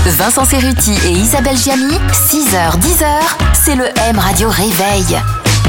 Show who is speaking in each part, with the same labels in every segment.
Speaker 1: Vincent Cerruti et Isabelle Giamy, 6h, 10h, c'est le M Radio Réveil.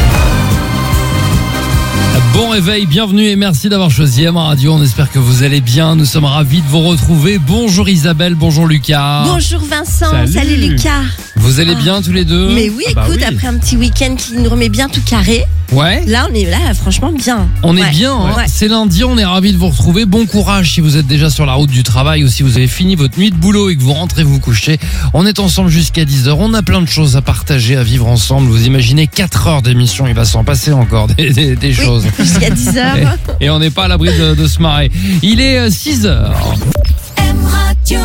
Speaker 2: Bon réveil, bienvenue et merci d'avoir choisi M Radio. On espère que vous allez bien. Nous sommes ravis de vous retrouver. Bonjour Isabelle, bonjour Lucas.
Speaker 3: Bonjour Vincent, salut Lucas.
Speaker 2: Vous allez bien tous les deux?
Speaker 3: Mais oui, écoute, après un petit week-end qui nous remet bien tout carré.
Speaker 2: Ouais.
Speaker 3: Là, on est là, franchement bien.
Speaker 2: On est bien, hein.
Speaker 3: Ouais.
Speaker 2: C'est lundi, on est ravis de vous retrouver. Bon courage si vous êtes déjà sur la route du travail ou si vous avez fini votre nuit de boulot et que vous rentrez vous coucher. On est ensemble jusqu'à 10h. On a plein de choses à partager, à vivre ensemble. Vous imaginez 4 heures d'émission, il va s'en passer encore des choses.
Speaker 3: Oui, jusqu'à 10h.
Speaker 2: Et on n'est pas à l'abri de se marrer. Il est 6h.
Speaker 4: M Radio.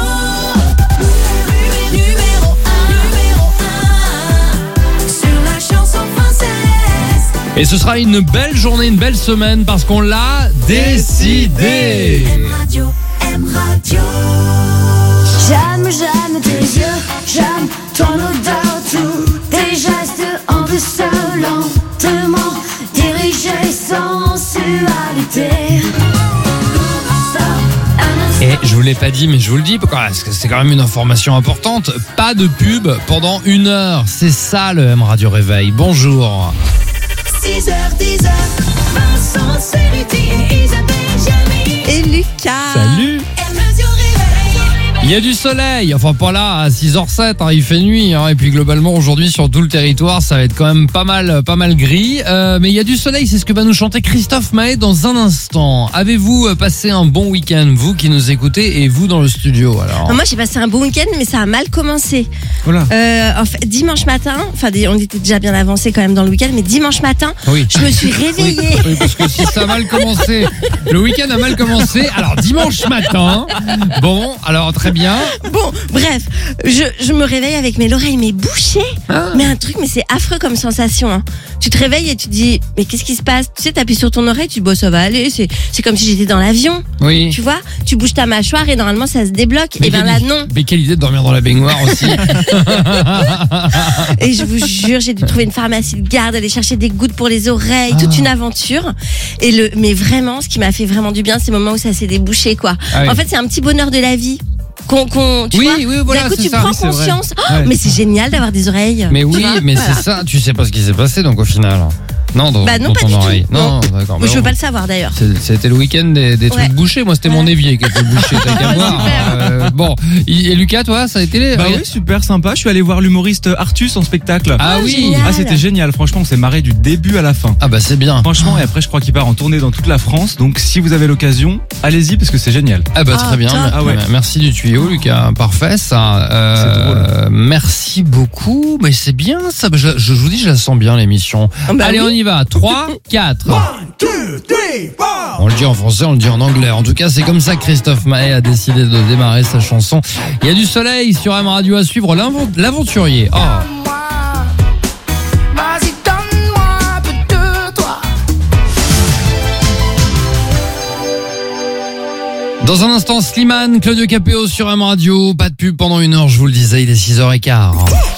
Speaker 2: Et ce sera une belle journée, une belle semaine parce qu'on l'a décidé.
Speaker 4: M Radio, M Radio.
Speaker 5: J'aime tes yeux, j'aime ton odeur, tous tes gestes un peu seul, lentement dirigés, sensualité.
Speaker 2: Et je vous l'ai pas dit, mais je vous le dis parce que c'est quand même une information importante. Pas de pub pendant 1 heure. C'est ça le M Radio Réveil. Bonjour.
Speaker 4: 6h, 10h, Vincent Cerruti et Isabelle Giamy.
Speaker 3: Et Lucas.
Speaker 2: Salut.
Speaker 4: M Radio Réveil.
Speaker 2: Il y a du soleil, enfin pas là à 6h07, hein, il fait nuit, hein, et puis globalement aujourd'hui sur tout le territoire ça va être quand même pas mal gris, mais il y a du soleil, c'est ce que va nous chanter Christophe Maé dans un instant. Avez-vous passé un bon week-end, vous qui nous écoutez et vous dans le studio alors?
Speaker 3: Moi j'ai passé un bon week-end mais ça a mal commencé.
Speaker 2: Voilà.
Speaker 3: En fait, dimanche matin, enfin on était déjà bien avancé quand même dans le week-end, mais dimanche matin,
Speaker 2: Oui.
Speaker 3: je me suis réveillée.
Speaker 2: Oui, parce que si ça a mal commencé, le week-end a mal commencé, alors dimanche matin, bon, alors très bien.
Speaker 3: Bon, bref, je me réveille avec l'oreille bouchée. Mais un truc, mais c'est affreux comme sensation. Hein. Tu te réveilles et tu te dis, mais qu'est-ce qui se passe? Tu sais, t'appuies sur ton oreille, tu dis, bon, ça va aller. C'est comme si j'étais dans l'avion.
Speaker 2: Oui.
Speaker 3: Tu vois, tu bouges ta mâchoire et normalement ça se débloque. Et ben là, non.
Speaker 2: Mais quelle idée de dormir dans la baignoire aussi.
Speaker 3: Et je vous jure, j'ai dû trouver une pharmacie de garde, aller chercher des gouttes pour les oreilles, toute une aventure. Mais vraiment, ce qui m'a fait vraiment du bien, c'est le moment où ça s'est débouché, quoi.
Speaker 2: Ah oui.
Speaker 3: En fait, c'est un petit bonheur de la vie. Tu
Speaker 2: Oui,
Speaker 3: vois,
Speaker 2: oui, voilà,
Speaker 3: d'un coup,
Speaker 2: c'est
Speaker 3: tu
Speaker 2: ça,
Speaker 3: prends
Speaker 2: oui, c'est vrai.
Speaker 3: conscience. Oh,
Speaker 2: Ouais.
Speaker 3: mais c'est génial d'avoir des oreilles.
Speaker 2: Mais
Speaker 3: Tu
Speaker 2: oui,
Speaker 3: vois,
Speaker 2: mais
Speaker 3: voilà.
Speaker 2: c'est ça, tu sais pas ce qui s'est passé donc au final. Non, dans
Speaker 3: Non, pas
Speaker 2: ton
Speaker 3: du
Speaker 2: oreille.
Speaker 3: tout.
Speaker 2: Non, d'accord.
Speaker 3: Je veux pas le savoir d'ailleurs.
Speaker 2: C'était le week-end des
Speaker 3: Ouais.
Speaker 2: trucs bouchés. Moi, c'était mon évier qui était bouché. T'as qu'à voir. Bon, et Lucas, toi, ça a été
Speaker 6: Bah oui, super sympa. Je suis allé voir l'humoriste Artus en spectacle.
Speaker 2: Ah oui.
Speaker 3: Génial.
Speaker 6: Ah, c'était génial. Franchement, on s'est marré du début à la fin.
Speaker 2: Ah bah c'est bien.
Speaker 6: Franchement, et après, je crois qu'il part en tournée dans toute la France. Donc, si vous avez l'occasion, allez-y parce que c'est génial.
Speaker 2: Ah bah
Speaker 3: Ah,
Speaker 2: très bien.
Speaker 3: top.
Speaker 6: Ah ouais.
Speaker 2: Merci du tuyau, Lucas. Parfait, ça.
Speaker 6: C'est drôle.
Speaker 2: Merci beaucoup. Mais c'est bien ça. Je vous dis, je la sens bien l'émission.
Speaker 3: Bah
Speaker 2: Allez,
Speaker 3: oui.
Speaker 2: on y va. 3, 4. On le dit en français, on le dit en anglais. En tout cas, c'est comme ça que Christophe Maé a décidé de démarrer sa chanson. Il y a du soleil sur M Radio à suivre. L'aventurier. Oh.
Speaker 5: Vas-y, donne-moi un peu de toi.
Speaker 2: Dans un instant, Slimane, Claudio Capéo sur M Radio. Pas de pub pendant 1 heure, je vous le disais, il est 6h15.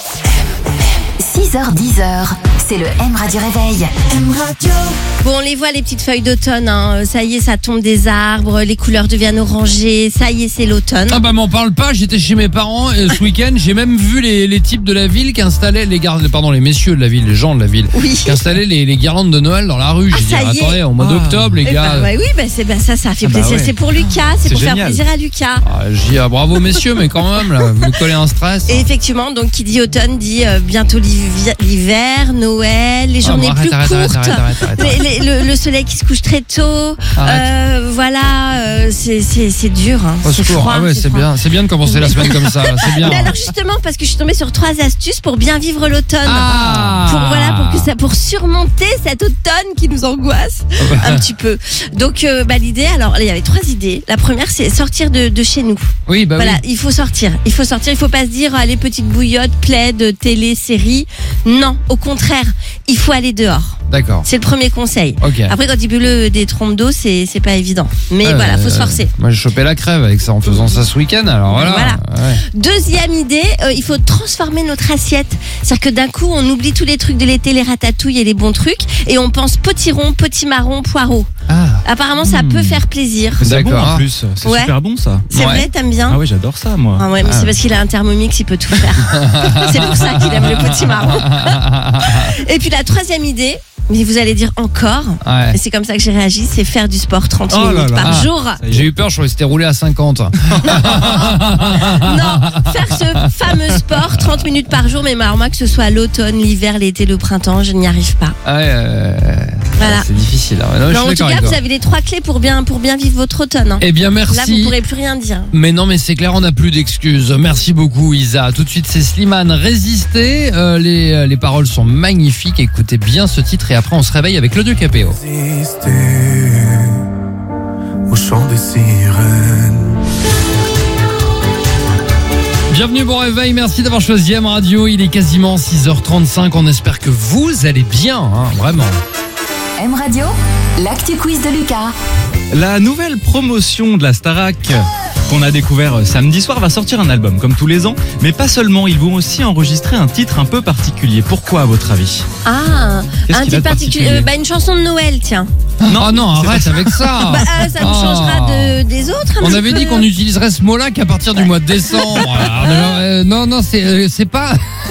Speaker 1: 6h, 10h, c'est le M Radio Réveil.
Speaker 4: M Radio.
Speaker 3: Bon, on les voit les petites feuilles d'automne. Hein. Ça y est, ça tombe des arbres, les couleurs deviennent orangées. Ça y est, c'est l'automne.
Speaker 2: Ah bah m'en parle pas, j'étais chez mes parents ce week-end, j'ai même vu les types de la ville qui installaient les messieurs de la ville, les gens de la ville,
Speaker 3: Oui.
Speaker 2: qui installaient les guirlandes de Noël dans la rue.
Speaker 3: Ah,
Speaker 2: J'ai dit
Speaker 3: ça y est.
Speaker 2: attendez, au mois d'octobre les
Speaker 3: Eh
Speaker 2: gars.
Speaker 3: ben, ouais, oui, ça fait
Speaker 6: Ah bah
Speaker 3: plaisir.
Speaker 6: ouais.
Speaker 3: C'est pour Lucas, c'est
Speaker 6: C'est
Speaker 3: pour faire
Speaker 6: génial.
Speaker 3: plaisir à Lucas.
Speaker 2: Je dis bravo messieurs, mais quand même là, vous me collez un stress.
Speaker 3: Et effectivement, donc qui dit automne dit bientôt l'hiver, Noël, les journées plus
Speaker 2: arrête,
Speaker 3: courtes,
Speaker 2: arrête.
Speaker 3: le soleil qui se couche très tôt. Voilà, c'est dur. Hein.
Speaker 2: Au
Speaker 3: C'est
Speaker 2: secours.
Speaker 3: froid.
Speaker 2: Ah ouais, c'est
Speaker 3: froid.
Speaker 2: bien de commencer la semaine comme ça, là, c'est bien.
Speaker 3: Mais alors justement, parce que je suis tombée sur 3 astuces pour bien vivre l'automne.
Speaker 2: Ah.
Speaker 3: Pour surmonter cet automne qui nous angoisse un petit peu. Donc l'idée, alors il y avait 3 idées. La première, c'est sortir de chez nous.
Speaker 2: Oui, bah
Speaker 3: Voilà,
Speaker 2: oui.
Speaker 3: il faut sortir. Il faut pas se dire allez petite bouillotte, plaid, télé, série. Non, au contraire, il faut aller dehors.
Speaker 2: D'accord.
Speaker 3: C'est le premier conseil.
Speaker 2: Ok.
Speaker 3: Après, quand il pleut des trompes d'eau, c'est pas évident. Mais voilà, faut se forcer.
Speaker 2: Moi j'ai chopé la crève avec ça en faisant ça ce week-end, alors voilà.
Speaker 3: Voilà.
Speaker 2: Ouais.
Speaker 3: Deuxième idée, il faut transformer notre assiette. C'est-à-dire que d'un coup, on oublie tous les trucs de l'été, les ratatouilles et les bons trucs, et on pense potiron, potimarron, poireau.
Speaker 2: Ah.
Speaker 3: Apparemment, ça peut faire plaisir.
Speaker 6: C'est bon
Speaker 2: D'accord.
Speaker 6: en plus, c'est
Speaker 3: Ouais.
Speaker 6: super bon ça.
Speaker 3: C'est vrai, t'aimes bien?
Speaker 6: Ah oui, j'adore ça moi.
Speaker 3: Ah ouais, mais c'est parce qu'il a un Thermomix, il peut tout faire. C'est pour ça qu'il aime le potimarron. Et puis la troisième idée, mais vous allez dire encore,
Speaker 2: Ouais.
Speaker 3: et c'est comme ça que j'ai réagi, c'est faire du sport 30
Speaker 6: Oh là
Speaker 3: minutes
Speaker 6: là.
Speaker 3: par
Speaker 2: Ah.
Speaker 3: jour.
Speaker 6: Ça y est.
Speaker 2: J'ai eu peur, je croyais que c'était roulé à 50.
Speaker 3: Non, faire ce fameux sport 30 minutes par jour, mais alors moi que ce soit l'automne, l'hiver, l'été, le printemps, je n'y arrive pas.
Speaker 2: Ouais,
Speaker 3: Voilà.
Speaker 2: c'est difficile. hein. Non, je
Speaker 3: Non,
Speaker 2: suis
Speaker 3: en tout
Speaker 2: d'accord
Speaker 3: cas,
Speaker 2: avec
Speaker 3: vous
Speaker 2: toi.
Speaker 3: avez les 3 clés pour bien vivre votre automne. hein.
Speaker 2: Eh bien,
Speaker 3: Là, vous
Speaker 2: merci.
Speaker 3: pourrez plus rien dire.
Speaker 2: Mais non, mais c'est clair, on n'a plus d'excuses. Merci beaucoup, Isa. Tout de suite, c'est Slimane. Résister. Les paroles sont magnifiques. Écoutez bien ce titre et après, on se réveille avec Claudio Capéo.
Speaker 7: Résister au chant des sirènes.
Speaker 2: Bienvenue, bon réveil. Merci d'avoir choisi M Radio. Il est quasiment 6h35. On espère que vous allez bien, hein, vraiment.
Speaker 1: M Radio, l'actu quiz de Lucas.
Speaker 6: La nouvelle promotion de la Starac qu'on a découvert samedi soir va sortir un album comme tous les ans, mais pas seulement, ils vont aussi enregistrer un titre un peu particulier. Pourquoi à votre avis?
Speaker 3: Ah,
Speaker 6: Qu'est-ce
Speaker 3: un
Speaker 6: qu'il a
Speaker 3: titre
Speaker 6: de
Speaker 3: particulier. Une chanson de Noël, tiens.
Speaker 2: Ah non,
Speaker 6: c'est
Speaker 2: arrête avec ça.
Speaker 3: Ça nous changera des autres. un
Speaker 2: On
Speaker 3: petit
Speaker 2: avait
Speaker 3: peu.
Speaker 2: dit qu'on utiliserait ce mot-là qu'à partir du mois de décembre. Alors, non, c'est pas.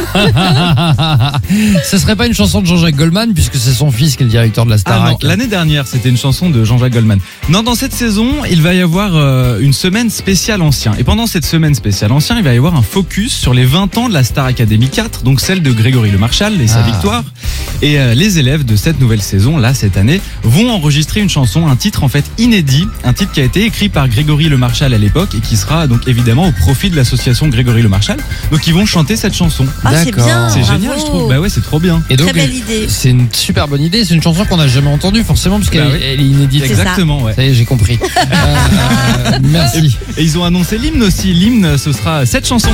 Speaker 2: Ce serait pas une chanson de Jean-Jacques Goldman puisque c'est son fils qui est le directeur de la
Speaker 6: Ah
Speaker 2: Starac.
Speaker 6: non, l'année dernière, c'était une chanson de Jean-Jacques Goldman. Non, dans cette saison, il va y avoir une semaine spéciale ancien. Et pendant cette semaine spéciale ancien, il va y avoir un focus sur les 20 ans de la Star Academy 4, donc celle de Grégory Le Marchal et sa victoire. Et les élèves de cette nouvelle saison, là, cette année, vont enregistrer une chanson, un titre en fait inédit, un titre qui a été écrit par Grégory Le Marchal à l'époque et qui sera donc évidemment au profit de l'association Grégory Le Marchal. Donc ils vont chanter cette chanson.
Speaker 3: Ah, c'est
Speaker 2: D'accord.
Speaker 3: bien.
Speaker 6: C'est
Speaker 3: bravo.
Speaker 6: génial, je trouve. Bah ouais, c'est trop bien.
Speaker 2: Et donc,
Speaker 3: Très belle idée.
Speaker 2: c'est une super bonne idée. C'est une chanson qu'on n'a jamais entendue forcément parce qu'elle
Speaker 6: Bah oui.
Speaker 2: elle est inédite.
Speaker 3: C'est ça.
Speaker 6: Exactement, ouais.
Speaker 2: Ça y est, j'ai compris. Merci.
Speaker 6: Et ils ont annoncé l'hymne aussi. L'hymne, ce sera cette chanson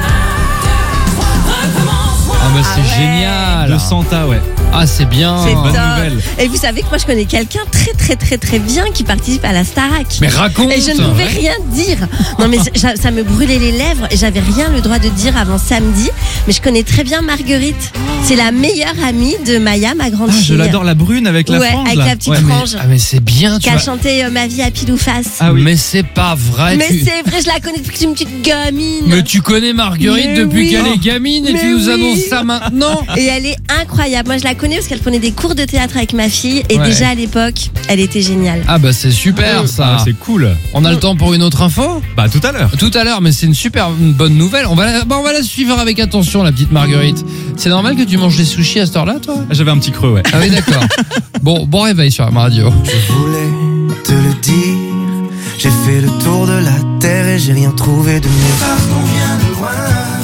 Speaker 2: Ah bah c'est
Speaker 3: ouais.
Speaker 2: génial.
Speaker 6: de Santa, ouais.
Speaker 2: Ah c'est bien.
Speaker 3: C'est
Speaker 6: bonne
Speaker 3: top.
Speaker 6: nouvelle.
Speaker 3: Et vous savez que moi je connais quelqu'un très bien qui participe à la Starac.
Speaker 2: Mais raconte.
Speaker 3: Et je ne pouvais rien dire. Non mais ça me brûlait les lèvres et j'avais rien le droit de dire avant samedi. Mais je connais très bien Marguerite. C'est la meilleure amie de Maya, ma grande
Speaker 6: Ah,
Speaker 3: fille.
Speaker 6: je l'adore, la brune avec la
Speaker 3: Ouais,
Speaker 6: frange
Speaker 3: avec
Speaker 6: là.
Speaker 3: la petite
Speaker 6: Ouais.
Speaker 3: frange.
Speaker 2: Ah mais c'est bien.
Speaker 3: Qui
Speaker 2: Tu
Speaker 3: a
Speaker 2: vois.
Speaker 3: chanté Ma vie à pile ou face.
Speaker 6: Ah oui.
Speaker 2: Mais c'est pas vrai.
Speaker 3: Mais
Speaker 2: tu...
Speaker 3: c'est vrai, je la connais depuis que c'est une petite gamine.
Speaker 2: Mais tu connais Marguerite
Speaker 3: Mais
Speaker 2: depuis
Speaker 3: oui.
Speaker 2: qu'elle est gamine et
Speaker 3: Mais
Speaker 2: tu nous
Speaker 3: oui.
Speaker 2: annonces ça maintenant.
Speaker 3: Et elle est incroyable. Moi, je la connais parce qu'elle prenait des cours de théâtre avec ma fille. Et
Speaker 2: Ouais.
Speaker 3: déjà à l'époque, elle était géniale.
Speaker 2: Ah bah c'est super ça.
Speaker 6: Ah, c'est cool.
Speaker 2: On a le temps pour une autre info?
Speaker 6: Bah tout à l'heure.
Speaker 2: Tout à l'heure, mais c'est une bonne nouvelle. On va la suivre avec attention, la petite Marguerite. C'est normal que tu manges des sushis à cette heure-là, toi?
Speaker 6: J'avais un petit creux, ouais.
Speaker 2: Ah oui, d'accord. Bon réveil sur ma radio.
Speaker 7: Je voulais te le dire. J'ai fait le tour de la terre et j'ai rien trouvé de mieux. Parce qu'on vient de loin.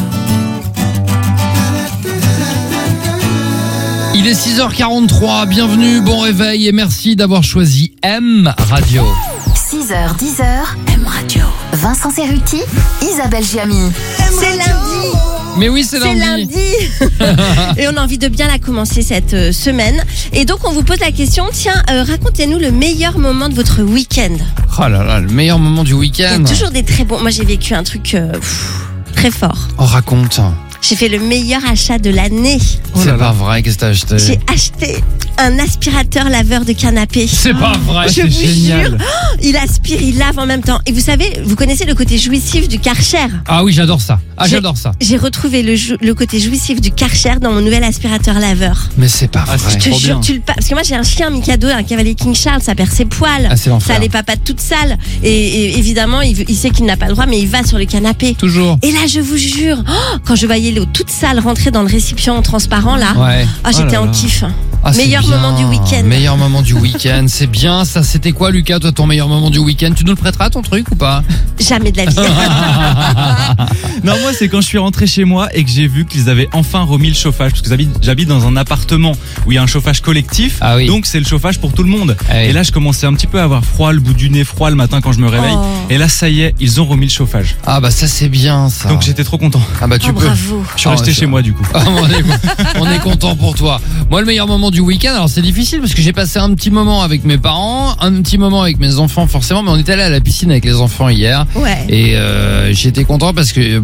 Speaker 2: Il est 6h43, bienvenue, bon réveil et merci d'avoir choisi M Radio.
Speaker 1: 6h, 10h, M Radio. Vincent Cerruti, Isabelle Giamy.
Speaker 3: C'est lundi.
Speaker 2: Mais oui, c'est
Speaker 3: C'est
Speaker 2: lundi.
Speaker 3: lundi. Et on a envie de bien la commencer cette semaine. Et donc, on vous pose la question, tiens, racontez-nous le meilleur moment de votre week-end.
Speaker 2: Oh là là, le meilleur moment du
Speaker 3: Il y
Speaker 2: week-end.
Speaker 3: a toujours des très bons. Moi, j'ai vécu un truc très fort.
Speaker 2: Oh, raconte.
Speaker 3: J'ai fait le meilleur achat de l'année.
Speaker 6: Oh
Speaker 2: C'est
Speaker 6: là
Speaker 2: pas
Speaker 6: là.
Speaker 2: vrai, qu'est-ce que t'as acheté?
Speaker 3: J'ai acheté un aspirateur laveur de canapé.
Speaker 2: C'est pas vrai.
Speaker 3: Je
Speaker 6: c'est
Speaker 3: vous
Speaker 6: génial.
Speaker 3: jure, il aspire, il lave en même temps. Et vous savez, vous connaissez le côté jouissif du Karcher.
Speaker 2: Ah oui, j'adore ça. Ah,
Speaker 3: J'ai-
Speaker 2: j'adore ça.
Speaker 3: J'ai retrouvé le côté jouissif du Karcher dans mon nouvel aspirateur laveur.
Speaker 2: Mais c'est pas
Speaker 6: Ah,
Speaker 2: vrai.
Speaker 6: c'est
Speaker 3: Je te
Speaker 6: trop
Speaker 3: jure,
Speaker 6: bien.
Speaker 3: parce que moi j'ai un chien Mikado, un cavalier King Charles, ça perd ses poils.
Speaker 2: Ah, c'est l'enfer.
Speaker 3: Ça a les papates toutes sales. Et évidemment, il sait qu'il n'a pas le droit, mais il va sur le canapé.
Speaker 2: Toujours.
Speaker 3: Et là, je vous jure, quand je voyais l'eau toute sale rentrer dans le récipient transparent, là,
Speaker 2: Ouais.
Speaker 3: j'étais
Speaker 6: là
Speaker 3: en
Speaker 6: là.
Speaker 3: kiff.
Speaker 2: Ah, c'est
Speaker 3: Meilleur
Speaker 2: bien.
Speaker 3: moment du week-end.
Speaker 2: Meilleur moment du week-end, c'est bien. Ça, c'était quoi, Lucas, toi, ton meilleur moment du week-end? Tu nous le prêteras, ton truc, ou pas?
Speaker 3: Jamais de la vie.
Speaker 6: Non, moi, c'est quand je suis rentré chez moi et que j'ai vu qu'ils avaient enfin remis le chauffage. Parce que j'habite dans un appartement où il y a un chauffage collectif.
Speaker 2: Ah oui.
Speaker 6: Donc, c'est le chauffage pour tout le monde.
Speaker 2: Ah oui.
Speaker 6: Et là, je commençais un petit peu à avoir froid, le bout du nez froid le matin quand je me réveille.
Speaker 3: Oh.
Speaker 6: Et là, ça y est, ils ont remis le chauffage.
Speaker 2: Ah, bah, ça, c'est bien, ça.
Speaker 6: Donc, j'étais trop content.
Speaker 2: Ah, bah, tu
Speaker 3: Oh,
Speaker 2: peux.
Speaker 3: bravo.
Speaker 6: Je suis resté
Speaker 2: Ah,
Speaker 6: chez moi, du coup.
Speaker 2: Ah, on est content pour toi. Moi, le meilleur moment du week-end, alors c'est difficile parce que j'ai passé un petit moment avec mes parents, un petit moment avec mes enfants forcément, mais on est allé à la piscine avec les enfants hier.
Speaker 3: Ouais.
Speaker 2: Et j'étais content parce que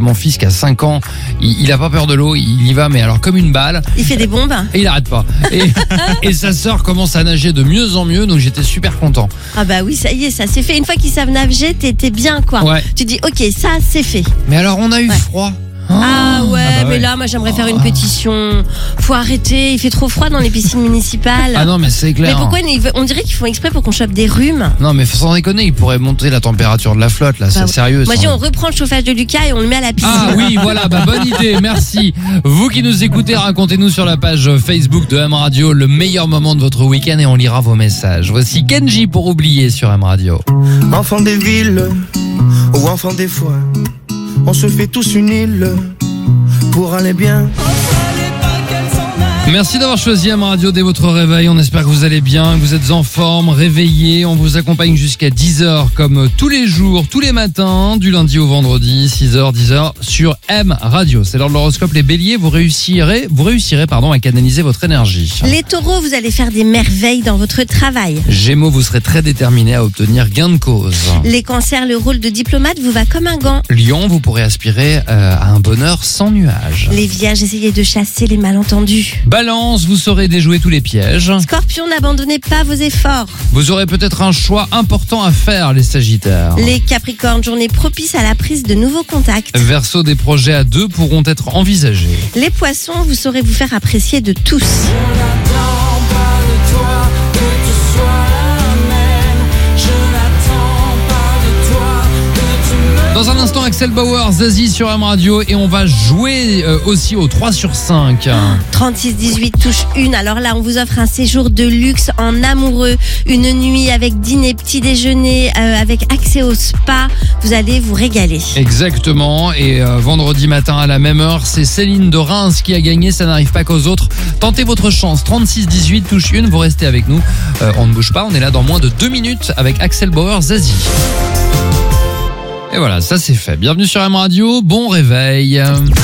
Speaker 2: mon fils qui a 5 ans, il a pas peur de l'eau, il y va, mais alors comme une balle.
Speaker 3: Il fait des bombes.
Speaker 2: Et il arrête pas. Et sa sœur commence à nager de mieux en mieux, donc j'étais super content.
Speaker 3: Ah bah oui, ça y est, ça c'est fait. Une fois qu'ils savent nager, t'es bien quoi.
Speaker 2: Ouais.
Speaker 3: Tu dis ok, ça c'est fait.
Speaker 2: Mais alors on a eu froid.
Speaker 3: Ah ouais,
Speaker 2: Ah bah ouais.
Speaker 3: mais là moi j'aimerais faire une pétition. Faut arrêter, il fait trop froid dans les piscines municipales.
Speaker 2: Ah non mais c'est clair.
Speaker 3: Mais pourquoi on dirait qu'ils font exprès pour qu'on chope des rhumes?
Speaker 2: Non mais sans déconner, ils pourraient monter la température de la flotte là, c'est
Speaker 3: ouais.
Speaker 2: sérieux.
Speaker 3: Moi
Speaker 2: ça.
Speaker 3: je dis on reprend le chauffage de Lucas et on le met à la piscine.
Speaker 2: Ah oui, voilà, bonne idée, merci. Vous qui nous écoutez, racontez-nous sur la page Facebook de M Radio le meilleur moment de votre week-end et on lira vos messages. Voici Kenji pour oublier sur M Radio.
Speaker 7: Enfant des villes ou enfant des foins, on se fait tous une île pour aller bien.
Speaker 2: Merci d'avoir choisi M Radio dès votre réveil. On espère que vous allez bien, que vous êtes en forme, réveillés. On vous accompagne jusqu'à 10h comme tous les jours, tous les matins, du lundi au vendredi, 6h, 10h sur M Radio. C'est l'heure de l'horoscope. Les béliers, vous réussirez à canaliser votre énergie.
Speaker 3: Les taureaux, vous allez faire des merveilles dans votre travail.
Speaker 2: Gémeaux, vous serez très déterminés à obtenir gain de cause.
Speaker 3: Les cancers, le rôle de diplomate vous va comme un gant.
Speaker 2: Lion, vous pourrez aspirer à un bonheur sans nuages.
Speaker 3: Les vierges, essayez de chasser les malentendus.
Speaker 2: Balance, vous saurez déjouer tous les pièges.
Speaker 3: Scorpion, n'abandonnez pas vos efforts.
Speaker 2: Vous aurez peut-être un choix important à faire, les sagittaires.
Speaker 3: Les capricornes, journée propice à la prise de nouveaux contacts.
Speaker 2: Verseau, des projets à deux pourront être envisagés.
Speaker 3: Les poissons, vous saurez vous faire apprécier de tous.
Speaker 2: Dans un instant, Axel Bauer, Zazie sur M Radio et on va jouer aussi au 3 sur 5.
Speaker 3: 36-18 touche 1. Alors là, on vous offre un séjour de luxe en amoureux. Une nuit avec dîner, petit déjeuner, avec accès au spa. Vous allez vous régaler.
Speaker 2: Exactement. Et vendredi matin à la même heure, c'est Céline de Reims qui a gagné. Ça n'arrive pas qu'aux autres. Tentez votre chance. 36-18 touche 1. Vous restez avec nous. On ne bouge pas. On est là dans moins de 2 minutes avec Axel Bauer, Zazie. Et voilà, ça c'est fait. Bienvenue sur M Radio, bon réveil.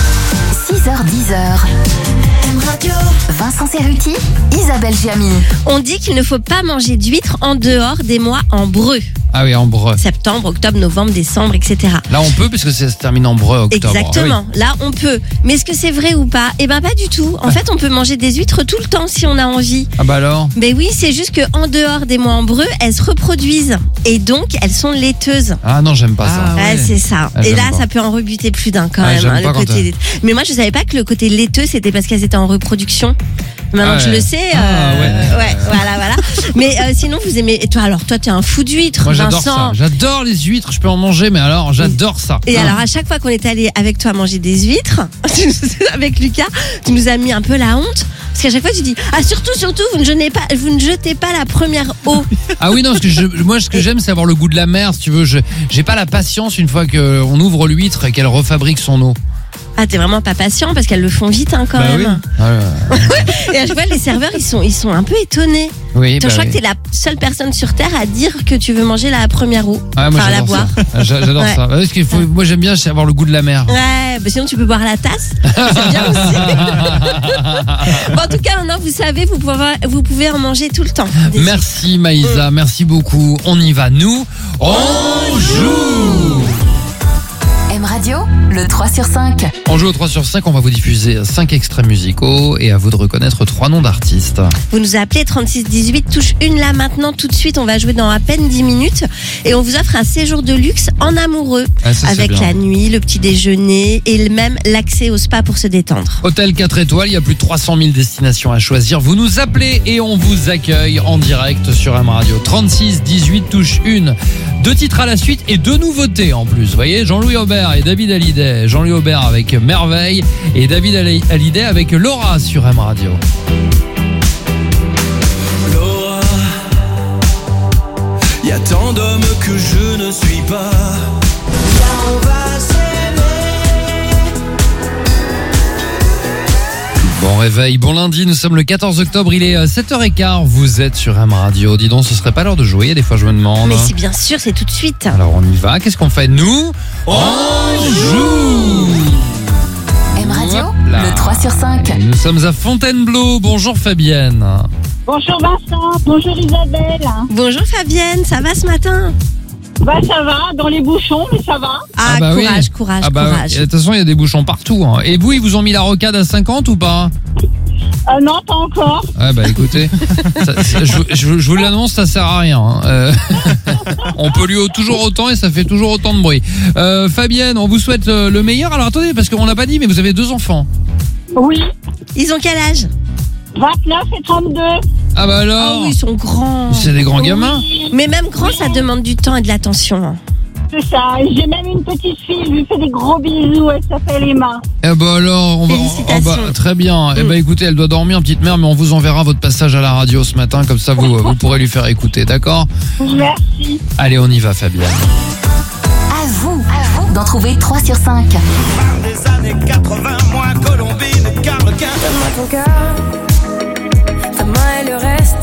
Speaker 1: 6h10. M Radio. Vincent Cerruti, Isabelle Giamy.
Speaker 3: On dit qu'il ne faut pas manger d'huîtres en dehors des mois en breu.
Speaker 2: Ah oui, en breu.
Speaker 3: Septembre, octobre, novembre, décembre, etc.
Speaker 2: Là on peut puisque ça se termine en breu octobre.
Speaker 3: Exactement, là on peut. Mais est-ce que c'est vrai ou pas? Eh ben pas du tout. En fait, on peut manger des huîtres tout le temps si on a envie.
Speaker 2: Ah bah alors?
Speaker 3: Mais oui, c'est juste qu'en dehors des mois en breu, elles se reproduisent. Et donc, elles sont laiteuses.
Speaker 2: Ah non, j'aime pas ça.
Speaker 3: Ah, ouais, c'est ça.
Speaker 2: Ah,
Speaker 3: et
Speaker 2: j'aime
Speaker 3: là,
Speaker 2: pas.
Speaker 3: ça peut en rebuter plus d'un quand
Speaker 2: Ah,
Speaker 3: même.
Speaker 2: j'aime
Speaker 3: hein,
Speaker 2: pas
Speaker 3: le
Speaker 2: quand
Speaker 3: côté laiteux. Mais moi, je savais pas que le côté laiteux, c'était parce qu'elles étaient en reproduction. Maintenant que je
Speaker 2: ouais.
Speaker 3: le sais,
Speaker 2: Ouais.
Speaker 3: voilà. Mais sinon, vous aimez. Et toi, t'es un fou d'huîtres,
Speaker 2: Moi j'adore
Speaker 3: Vincent.
Speaker 2: ça. J'adore les huîtres, je peux en manger, mais alors j'adore ça.
Speaker 3: Et alors, à chaque fois qu'on est allé avec toi manger des huîtres, avec Lucas, tu nous as mis un peu la honte. Parce qu'à chaque fois, tu dis, ah, surtout, vous ne jetez pas la première eau.
Speaker 2: Ah oui, non, parce que moi ce que j'aime c'est avoir le goût de la mer, si tu veux. J'ai pas la patience une fois qu'on ouvre l'huître et qu'elle refabrique son eau.
Speaker 3: Ah, t'es vraiment pas patient parce qu'elles le font vite, hein, quand même. Et à chaque fois, les serveurs, ils sont un peu étonnés.
Speaker 2: Oui,
Speaker 3: Je crois que t'es la seule personne sur Terre à dire que tu veux manger la première eau.
Speaker 2: Ah, moi,
Speaker 3: enfin, la
Speaker 2: j'adore
Speaker 3: boire.
Speaker 2: ça. Ah, j'adore
Speaker 3: Ouais.
Speaker 2: ça. Parce qu'il faut, moi j'aime bien avoir le goût de la mer.
Speaker 3: Ouais, bah sinon tu peux boire la tasse. C'est bien aussi. Bon, en tout cas, maintenant vous savez, vous pouvez en manger tout le temps.
Speaker 2: Merci Maïsa, merci beaucoup. On y va, nous, on joue.
Speaker 1: M Radio, le 3 sur 5.
Speaker 2: On joue au 3 sur 5, on va vous diffuser 5 extraits musicaux et à vous de reconnaître 3 noms d'artistes.
Speaker 3: Vous nous appelez 3618 touche 1 là maintenant tout de suite. On va jouer dans à peine 10 minutes et on vous offre un séjour de luxe en amoureux
Speaker 2: Ah, ça, c'est
Speaker 3: avec
Speaker 2: bien.
Speaker 3: la nuit, le petit déjeuner et même l'accès au spa pour se détendre.
Speaker 2: Hôtel 4 étoiles, il y a plus de 300 000 destinations à choisir. Vous nous appelez et on vous accueille en direct sur M Radio. 36 18 touche 1. 2 titres à la suite et 2 nouveautés en plus. Vous voyez, Jean-Louis Aubert et David Hallyday. Jean-Louis Aubert avec Merveille et David Hallyday avec Laura sur M Radio.
Speaker 8: Laura, y a tant d'hommes que je ne suis pas. Viens, on va s'aimer.
Speaker 2: Bon réveil, bon lundi, nous sommes le 14 octobre, il est 7h15, vous êtes sur M Radio. Dis donc, ce serait pas l'heure de jouer, des fois je me demande.
Speaker 3: Mais si bien sûr, c'est tout de suite.
Speaker 2: Alors on y va, qu'est-ce qu'on fait nous? On joue.
Speaker 1: M Radio,
Speaker 2: Hop là.
Speaker 1: le 3 sur 5.
Speaker 2: Nous sommes à Fontainebleau, bonjour Fabienne.
Speaker 9: Bonjour Vincent, bonjour Isabelle.
Speaker 3: Bonjour Fabienne, ça va ce matin?
Speaker 9: Bah ça va, dans les bouchons, mais ça va.
Speaker 3: Ah,
Speaker 2: bah oui.
Speaker 3: courage.
Speaker 2: De toute façon, il y a des bouchons partout. Hein. Et vous, ils vous ont mis la rocade à 50 ou pas?
Speaker 9: Non, pas encore.
Speaker 2: Ah bah écoutez, je vous l'annonce, ça sert à rien. Hein. On pollue toujours autant et ça fait toujours autant de bruit. Fabienne, on vous souhaite le meilleur. Alors attendez, parce qu'on l'a pas dit, mais vous avez 2 enfants.
Speaker 9: Oui,
Speaker 3: Ils ont quel âge?
Speaker 9: 29 et 32.
Speaker 2: Ah bah alors,
Speaker 3: Oh, ils sont grands.
Speaker 2: c'est des grands gamins.
Speaker 9: Oui,
Speaker 3: Mais même grand, ça demande du temps et de l'attention. hein.
Speaker 9: c'est ça. Et j'ai même une petite fille, je lui fais des gros bisous, elle s'appelle Emma.
Speaker 2: Eh bah alors, on va,
Speaker 3: Félicitations.
Speaker 2: très bien. Eh bah écoutez, elle doit dormir, petite mère, mais on vous enverra votre passage à la radio ce matin, comme ça vous pourrez lui faire écouter, d'accord?
Speaker 9: Merci.
Speaker 2: Allez, on y va, Fabienne.
Speaker 1: À vous d'en trouver 3 sur 5.
Speaker 8: Des années 80, moins Colombine et Carlequin.
Speaker 5: Donne-moi ton cœur, ta main et le reste.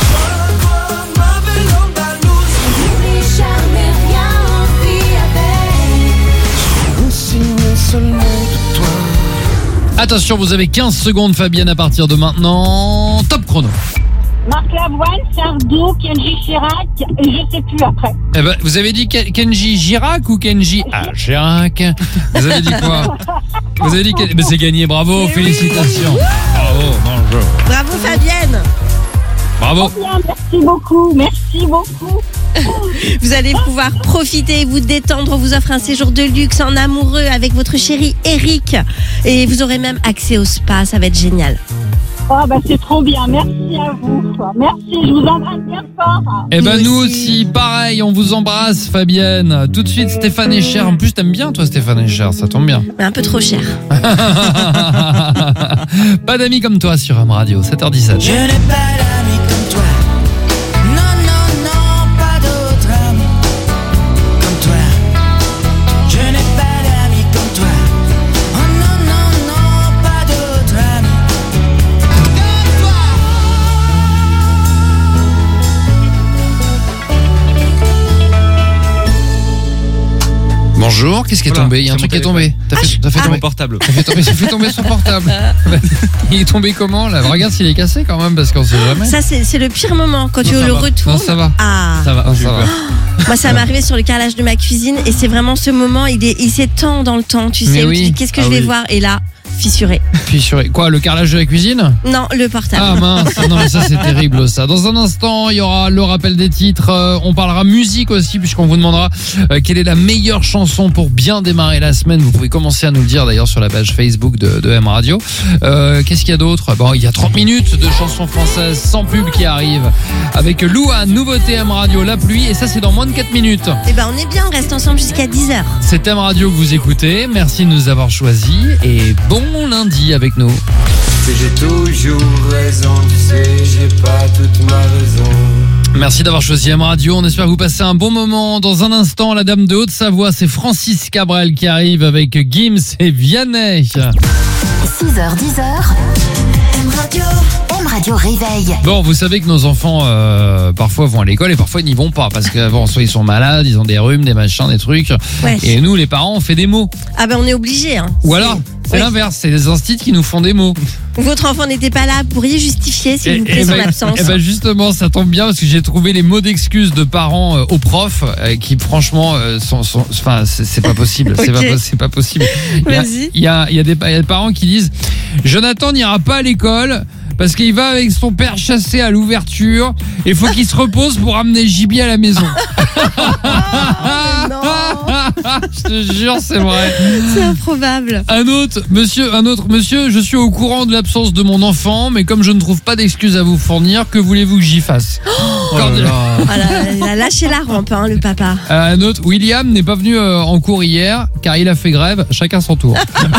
Speaker 5: N'oublie jamais rien, on vit avec.
Speaker 7: Un signe seulement de toi.
Speaker 2: Attention, vous avez 15 secondes, Fabienne, à partir de maintenant. Top chrono.
Speaker 9: Marc Lavoine, Sardou, Kenji Chirac, et je sais plus après.
Speaker 2: Eh ben, vous avez dit Kenji Girac ou Kenji Chirac? Vous avez dit quoi? Vous avez dit mais c'est gagné, bravo, félicitations. Bravo, bonjour.
Speaker 3: Bravo Fabienne.
Speaker 2: Bravo.
Speaker 9: Bien, merci beaucoup.
Speaker 3: Vous allez pouvoir profiter et vous détendre. On vous offre un séjour de luxe en amoureux avec votre chéri Eric. Et vous aurez même accès au spa, ça va être génial.
Speaker 9: Oh bah c'est trop bien, merci à vous. Merci, je vous embrasse bien fort.
Speaker 2: Eh ben,
Speaker 3: Nous
Speaker 2: nous
Speaker 3: aussi.
Speaker 2: aussi, pareil, on vous embrasse, Fabienne. Tout de suite, Stéphane Echer. En plus, t'aimes bien, toi, Stéphane Echer, ça tombe bien.
Speaker 3: Mais un peu trop cher.
Speaker 2: Pas d'amis comme toi sur Am Radio, 7h17.
Speaker 8: Je n'ai pas d'amis comme toi. Non, non, non, pas d'autres amis comme toi. Je n'ai pas d'amis comme toi. Oh non, non, non, pas d'autres amis comme toi.
Speaker 2: Bonjour, qu'est-ce qui est
Speaker 6: Voilà,
Speaker 2: tombé? Il y a un
Speaker 6: c'est
Speaker 2: truc qui est
Speaker 6: mon
Speaker 2: tombé. T'as fait
Speaker 6: Mon
Speaker 2: tomber.
Speaker 6: portable.
Speaker 2: J'ai fait tomber son portable. Il est tombé comment là? Regarde s'il est cassé quand même, parce qu'on sait jamais.
Speaker 3: Ça, c'est le pire moment quand tu
Speaker 2: Non, ça
Speaker 3: le
Speaker 2: va.
Speaker 3: retournes.
Speaker 2: Non, ça va.
Speaker 3: Ah.
Speaker 2: Ça va,
Speaker 6: J'ai eu
Speaker 2: ça va.
Speaker 6: peur.
Speaker 3: Moi, ça m'est arrivé sur le carrelage de ma cuisine et c'est vraiment ce moment, il s'étend dans le temps, tu sais,
Speaker 2: Mais
Speaker 3: où
Speaker 2: oui.
Speaker 3: tu dis qu'est-ce que
Speaker 2: Ah
Speaker 3: je vais
Speaker 2: oui.
Speaker 3: voir et là, fissuré.
Speaker 2: Fissuré. Quoi, le carrelage de la cuisine?
Speaker 3: Non, le portable.
Speaker 2: Ah mince, non mais ça c'est terrible ça. Dans un instant, il y aura le rappel des titres, on parlera musique aussi puisqu'on vous demandera quelle est la meilleure chanson pour bien démarrer la semaine. Vous pouvez commencer à nous le dire d'ailleurs sur la page Facebook de M Radio. Qu'est-ce qu'il y a d'autre? Bon, il y a 30 minutes de chansons françaises sans pub qui arrivent avec Louane, nouveauté M Radio, la pluie, et ça c'est dans moins de 4 minutes.
Speaker 3: Eh ben, on est bien, on reste ensemble jusqu'à 10h.
Speaker 2: C'est M Radio que vous écoutez, merci de nous avoir choisis et bon lundi avec nous.
Speaker 7: J'ai toujours raison, tu sais, j'ai pas toute ma raison.
Speaker 2: Merci d'avoir choisi M Radio, on espère que vous passez un bon moment. Dans un instant, la dame de Haute-Savoie, c'est Francis Cabrel qui arrive avec Gims et Vianney.
Speaker 1: 6h, 10h. M Radio Réveil.
Speaker 2: Bon, vous savez que nos enfants parfois vont à l'école et parfois ils n'y vont pas parce que bon, soit ils sont malades, ils ont des rhumes, des machins, des trucs.
Speaker 3: Ouais.
Speaker 2: Et nous, les parents, on fait des mots.
Speaker 3: Ah ben, on est obligé. Hein.
Speaker 2: Ou alors, c'est
Speaker 3: Oui.
Speaker 2: l'inverse, c'est les instits qui nous font des mots.
Speaker 3: Votre enfant n'était pas là, vous pourriez justifier s'il vous plaît son absence.
Speaker 2: Et ben justement, ça tombe bien parce que j'ai trouvé les mots d'excuses de parents aux profs qui franchement sont enfin c'est pas possible,
Speaker 3: Ok.
Speaker 2: c'est pas possible.
Speaker 3: Vas-y.
Speaker 2: Il y a des parents qui disent Jonathan n'ira pas à l'école parce qu'il va avec son père chasser à l'ouverture et faut qu'il se repose pour ramener le gibier à la maison.
Speaker 3: non.
Speaker 2: Je te jure, c'est vrai.
Speaker 3: C'est improbable.
Speaker 2: Un autre monsieur, je suis au courant de l'absence de mon enfant, mais comme je ne trouve pas d'excuses à vous fournir, que voulez-vous que j'y fasse?
Speaker 6: Oh là là.
Speaker 3: Ah là, il a lâché la rampe, hein, le papa.
Speaker 2: Un autre, William n'est pas venu en cours hier, car il a fait grève, chacun son tour.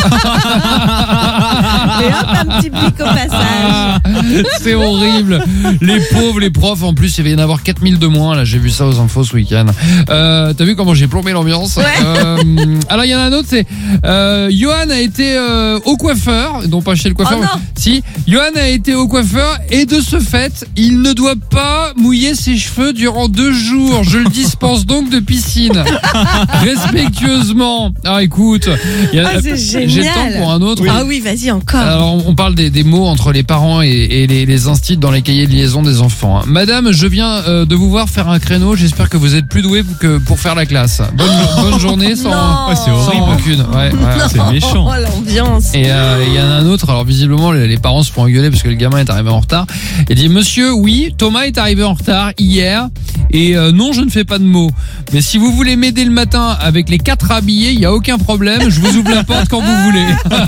Speaker 3: Et hop, un petit pic au passage.
Speaker 2: C'est horrible. Les pauvres, les profs, en plus, il va y en avoir 4000 de moins, là, j'ai vu ça aux infos ce week-end. T'as vu comment j'ai plombé l'ambiance?
Speaker 3: Ouais.
Speaker 2: Alors, il y en a un autre, c'est Johan a été au coiffeur, non pas chez le coiffeur,
Speaker 3: Oh non.
Speaker 2: mais si, Johan a été au coiffeur, et de ce fait, il ne doit pas mouiller mouiller ses cheveux durant 2 jours. Je le dispense donc de piscine. Respectueusement. Ah, écoute,
Speaker 3: c'est génial.
Speaker 2: j'ai le temps pour un autre.
Speaker 3: Ah oui, vas-y, encore.
Speaker 2: Alors, on parle des mots entre les parents et les instits dans les cahiers de liaison des enfants. Hein. Madame, je viens de vous voir faire un créneau. J'espère que vous êtes plus douée que pour faire la classe. Bonne journée sans,
Speaker 3: Non.
Speaker 6: c'est horrible.
Speaker 2: sans rancune. Ouais,
Speaker 6: C'est méchant.
Speaker 3: Oh, l'ambiance.
Speaker 2: Et il y en a un autre, alors visiblement les parents se font engueuler parce que le gamin est arrivé en retard. Il dit: monsieur, oui, Thomas est arrivé en retard hier et non, je ne fais pas de mots. Mais si vous voulez m'aider le matin avec les 4 habillés, il n'y a aucun problème, je vous ouvre la porte quand vous voulez.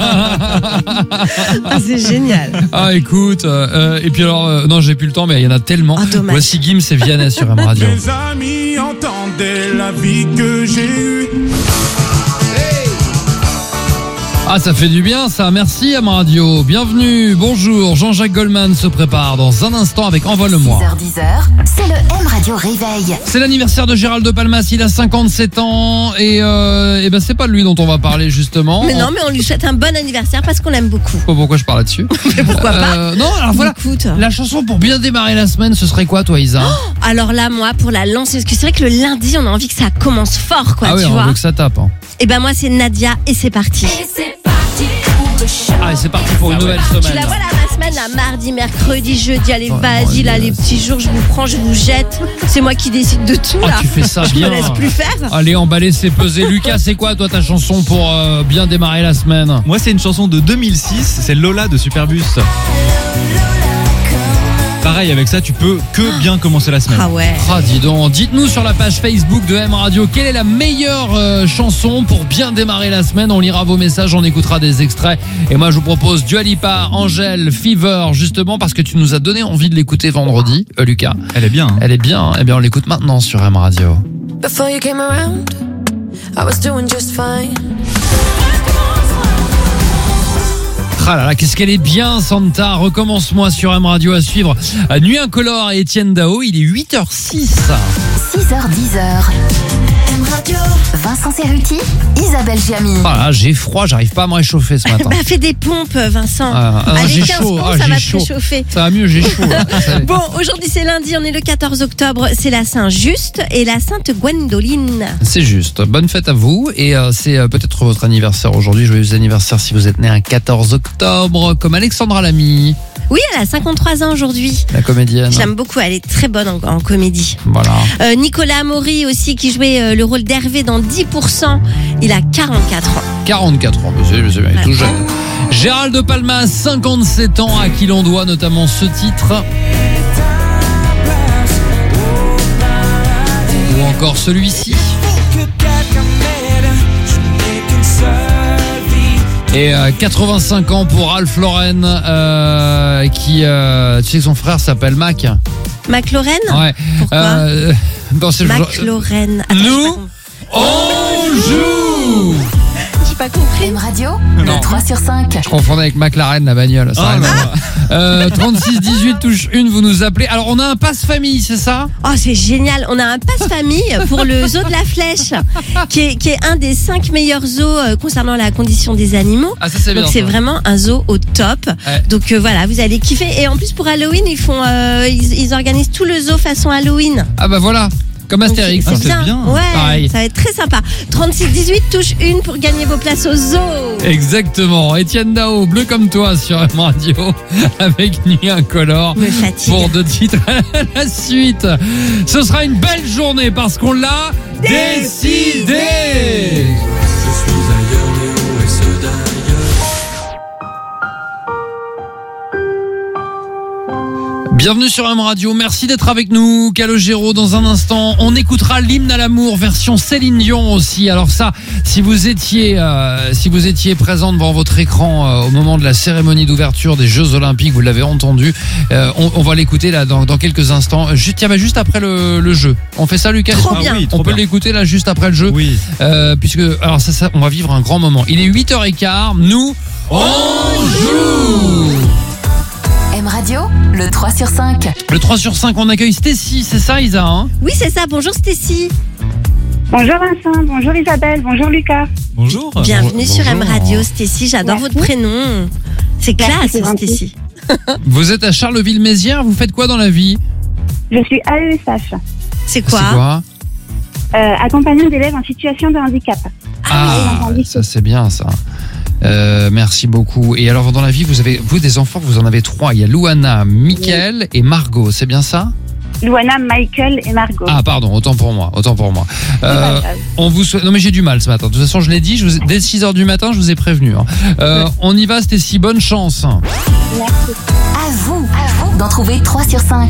Speaker 3: Ah, c'est génial.
Speaker 2: Ah, écoute, et puis alors, non, j'ai plus le temps, mais il y en a tellement.
Speaker 3: Ah, dommage.
Speaker 2: Voici Gims et Vianney sur M Radio.
Speaker 10: Mes amis entendaient la vie que j'ai eue.
Speaker 2: Ah, ça fait du bien ça, merci M Radio. Bienvenue, bonjour, Jean-Jacques Goldman se prépare dans un instant avec Envole-moi.
Speaker 1: 6h10, c'est le M Radio Réveil.
Speaker 2: C'est l'anniversaire de Gérald de Palmas, il a 57 ans et ben c'est pas de lui dont on va parler justement.
Speaker 3: Mais non, mais on lui souhaite un bon anniversaire parce qu'on l'aime beaucoup.
Speaker 2: Je sais pas pourquoi je parle là-dessus.
Speaker 3: Mais pourquoi pas?
Speaker 2: Non, alors voilà.
Speaker 3: Écoute.
Speaker 2: La chanson pour bien démarrer la semaine, ce serait quoi toi Isa?
Speaker 3: Alors là, moi, pour la lancer, parce que c'est vrai que le lundi, on a envie que ça commence fort, quoi,
Speaker 2: Ah oui,
Speaker 3: tu
Speaker 2: on
Speaker 3: vois.
Speaker 2: veut que ça tape. Hein.
Speaker 3: Et ben moi, c'est Nadia et c'est parti.
Speaker 2: Ah, et c'est parti pour une nouvelle
Speaker 3: Tu
Speaker 2: semaine.
Speaker 3: la vois là, ma semaine, là, mardi, mercredi, jeudi, allez,
Speaker 2: Ouais,
Speaker 3: vas-y, là,
Speaker 2: ouais,
Speaker 3: les petits jours, je vous prends, je vous jette. C'est moi qui décide de tout,
Speaker 2: Oh,
Speaker 3: là.
Speaker 2: tu fais ça
Speaker 3: Je
Speaker 2: bien.
Speaker 3: me laisse plus faire.
Speaker 2: Allez, emballer, c'est peser. Lucas, c'est quoi toi ta chanson pour bien démarrer la semaine?
Speaker 6: Moi, c'est une chanson de 2006, c'est Lola de Superbus. Pareil, avec ça, tu peux que bien commencer la semaine.
Speaker 3: Ah ouais.
Speaker 2: Ah, dis donc, dites-nous sur la page Facebook de M Radio quelle est la meilleure chanson pour bien démarrer la semaine. On lira vos messages, on écoutera des extraits. Et moi, je vous propose Dua Lipa, Angèle, Fever, justement parce que tu nous as donné envie de l'écouter vendredi, Lucas.
Speaker 6: Elle est bien. Hein.
Speaker 2: Elle est bien, hein. Eh bien on l'écoute maintenant sur M Radio.
Speaker 11: Before you came around, I was doing just fine.
Speaker 2: Ah là là, qu'est-ce qu'elle est bien, Santa. Recommence-moi sur M Radio à suivre. Nuit Incolore et Étienne Dao, il est 8h06.
Speaker 1: 6h10,
Speaker 4: M Radio.
Speaker 1: Vincent Cerruti, Isabelle Giamy.
Speaker 2: Ah là, j'ai froid, j'arrive pas à me réchauffer ce matin.
Speaker 3: Bah, fais des pompes, Vincent.
Speaker 2: J'ai
Speaker 3: Allez, 15
Speaker 2: chaud,
Speaker 3: pompes, ça
Speaker 2: j'ai
Speaker 3: va te
Speaker 2: chaud.
Speaker 3: réchauffer.
Speaker 2: Ça va mieux, j'ai chaud. Là.
Speaker 3: Bon, aujourd'hui c'est lundi, on est le 14 octobre, c'est la Saint-Just et la Sainte Gwendoline.
Speaker 2: C'est juste. Bonne fête à vous. Et c'est peut-être votre anniversaire aujourd'hui. Joyeux anniversaire si vous êtes né un 14 octobre, comme Alexandra Lamy,
Speaker 3: Oui, elle a 53 ans aujourd'hui.
Speaker 2: la comédienne.
Speaker 3: J'aime beaucoup, elle est très bonne en comédie.
Speaker 2: Voilà.
Speaker 3: Nicolas Amaury aussi qui jouait le rôle d'Hervé dans 10%, il a 44 ans.
Speaker 2: 44 ans, monsieur, il est tout jeune. Gérald de Palmas, 57 ans, à qui l'on doit notamment ce titre. Ou encore celui-ci. Et 85 ans pour Ralph Lauren, qui, tu sais que son frère s'appelle Mac.
Speaker 3: McLaurin.
Speaker 2: Ouais.
Speaker 3: Pourquoi
Speaker 2: Dans ce
Speaker 3: McLaurin. Attends,
Speaker 2: Nous, on joue.
Speaker 3: j'ai pas compris.
Speaker 1: M Radio,
Speaker 2: Non.
Speaker 1: le 3 sur 5.
Speaker 2: Je confondais avec McLaren, la bagnole. Ça
Speaker 6: Oh
Speaker 2: rien à voir. 36 18 touche 1, vous nous appelez. Alors on a un passe famille, c'est ça?
Speaker 3: Oh, c'est génial. On a un passe-famille pour le zoo de la Flèche, qui est un des 5 meilleurs zoos concernant la condition des animaux.
Speaker 2: Ah, ça c'est bien.
Speaker 3: Donc c'est
Speaker 2: ça.
Speaker 3: vraiment un zoo au top.
Speaker 2: Ouais.
Speaker 3: Donc voilà, vous allez kiffer. Et en plus pour Halloween, ils organisent tout le zoo façon Halloween.
Speaker 2: Ah bah voilà, comme
Speaker 3: Donc,
Speaker 2: Astérix.
Speaker 3: c'est
Speaker 6: c'est bien.
Speaker 3: Ouais,
Speaker 2: Pareil.
Speaker 3: ça va être très sympa. 36-18 touche 1 pour gagner vos places au zoo.
Speaker 2: Exactement. Étienne Dao, bleu comme toi sur M Radio, avec Nuit Incolore.
Speaker 3: Me fatigue.
Speaker 2: Pour 2 titres à la suite. Ce sera une belle journée parce qu'on l'a décidé. Bienvenue sur M Radio, merci d'être avec nous. Calogero dans un instant. On écoutera l'hymne à l'amour version Céline Dion aussi. Alors ça, si vous étiez présent devant votre écran au moment de la cérémonie d'ouverture des Jeux Olympiques, vous l'avez entendu. On va l'écouter là dans quelques instants. Juste après le jeu. On fait ça, Lucas?
Speaker 3: Trop bien.
Speaker 6: oui,
Speaker 2: On
Speaker 6: trop
Speaker 2: peut
Speaker 6: bien.
Speaker 2: l'écouter là juste après le jeu.
Speaker 6: Oui.
Speaker 2: Puisque alors ça, on va vivre un grand moment. Il est 8h15. Nous, on joue.
Speaker 1: M Radio, le 3 sur 5.
Speaker 2: Le 3 sur 5, on accueille Stécie, c'est ça Isa hein?
Speaker 3: Oui, c'est ça. Bonjour Stécie.
Speaker 9: Bonjour Vincent, bonjour Isabelle, bonjour Lucas.
Speaker 6: Bonjour.
Speaker 3: Bienvenue sur M
Speaker 2: bonjour.
Speaker 3: Radio Stécie. J'adore
Speaker 9: Merci.
Speaker 3: votre prénom. C'est
Speaker 9: Merci,
Speaker 3: classe
Speaker 9: c'est gentil.
Speaker 3: Stécie.
Speaker 2: Vous êtes à Charleville-Mézières, vous faites quoi dans la vie?
Speaker 9: Je suis AESH,
Speaker 3: C'est quoi?
Speaker 2: C'est quoi?
Speaker 9: accompagnante d'élèves en situation de handicap.
Speaker 2: Ah, ça c'est bien ça. Merci beaucoup. Et alors dans la vie, vous des enfants, vous en avez 3. Il y a Louana, Mickaël et Margot, c'est bien ça?
Speaker 9: Louana, Michael et Margot.
Speaker 2: Ah pardon, autant pour moi. On vous souhaite... Non mais j'ai du mal ce matin. De toute façon, je l'ai dit, dès 6h du matin, je vous ai prévenu. On y va, c'était si bonne chance.
Speaker 9: Merci.
Speaker 1: À vous d'en trouver 3 sur 5.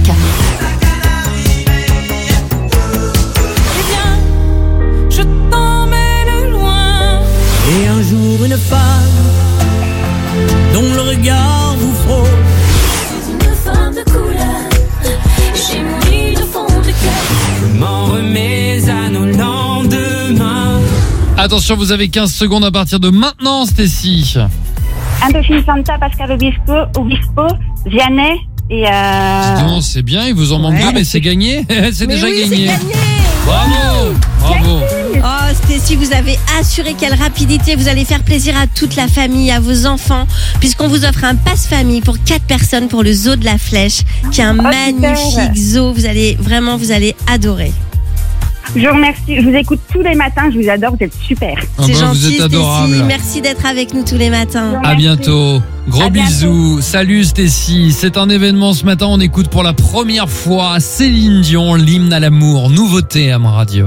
Speaker 11: Je t'emmène loin.
Speaker 8: Et un jour une femme dont le regard vous frôle.
Speaker 5: C'est une femme de couleur. J'ai mis le fond de cœur.
Speaker 8: Je m'en remets à nos lendemains.
Speaker 2: Attention, vous avez 15 secondes à partir de maintenant, Stécie.
Speaker 9: Indochine Santa, Pascal Obispo, Vianney et...
Speaker 2: Non, c'est bien, il vous en manque 2, mais c'est gagné. C'est
Speaker 3: Mais
Speaker 2: déjà
Speaker 3: oui,
Speaker 2: gagné.
Speaker 3: c'est gagné.
Speaker 2: Bravo.
Speaker 3: Oh Stécie, vous avez assuré quelle rapidité. Vous allez faire plaisir à toute la famille, à vos enfants, puisqu'on vous offre un passe-famille pour 4 personnes pour le zoo de la Flèche, qui est un magnifique zoo. Vous allez adorer.
Speaker 9: Je vous remercie, je vous écoute tous les matins, je vous adore, vous êtes super.
Speaker 3: C'est
Speaker 2: Vous
Speaker 3: gentil
Speaker 2: êtes adorable.
Speaker 3: Stécie, merci d'être avec nous tous les matins.
Speaker 2: À bientôt. Gros bisous. Salut Stécie. C'est un événement ce matin. On écoute pour la première fois Céline Dion, l'hymne à l'amour. Nouveauté à Radio.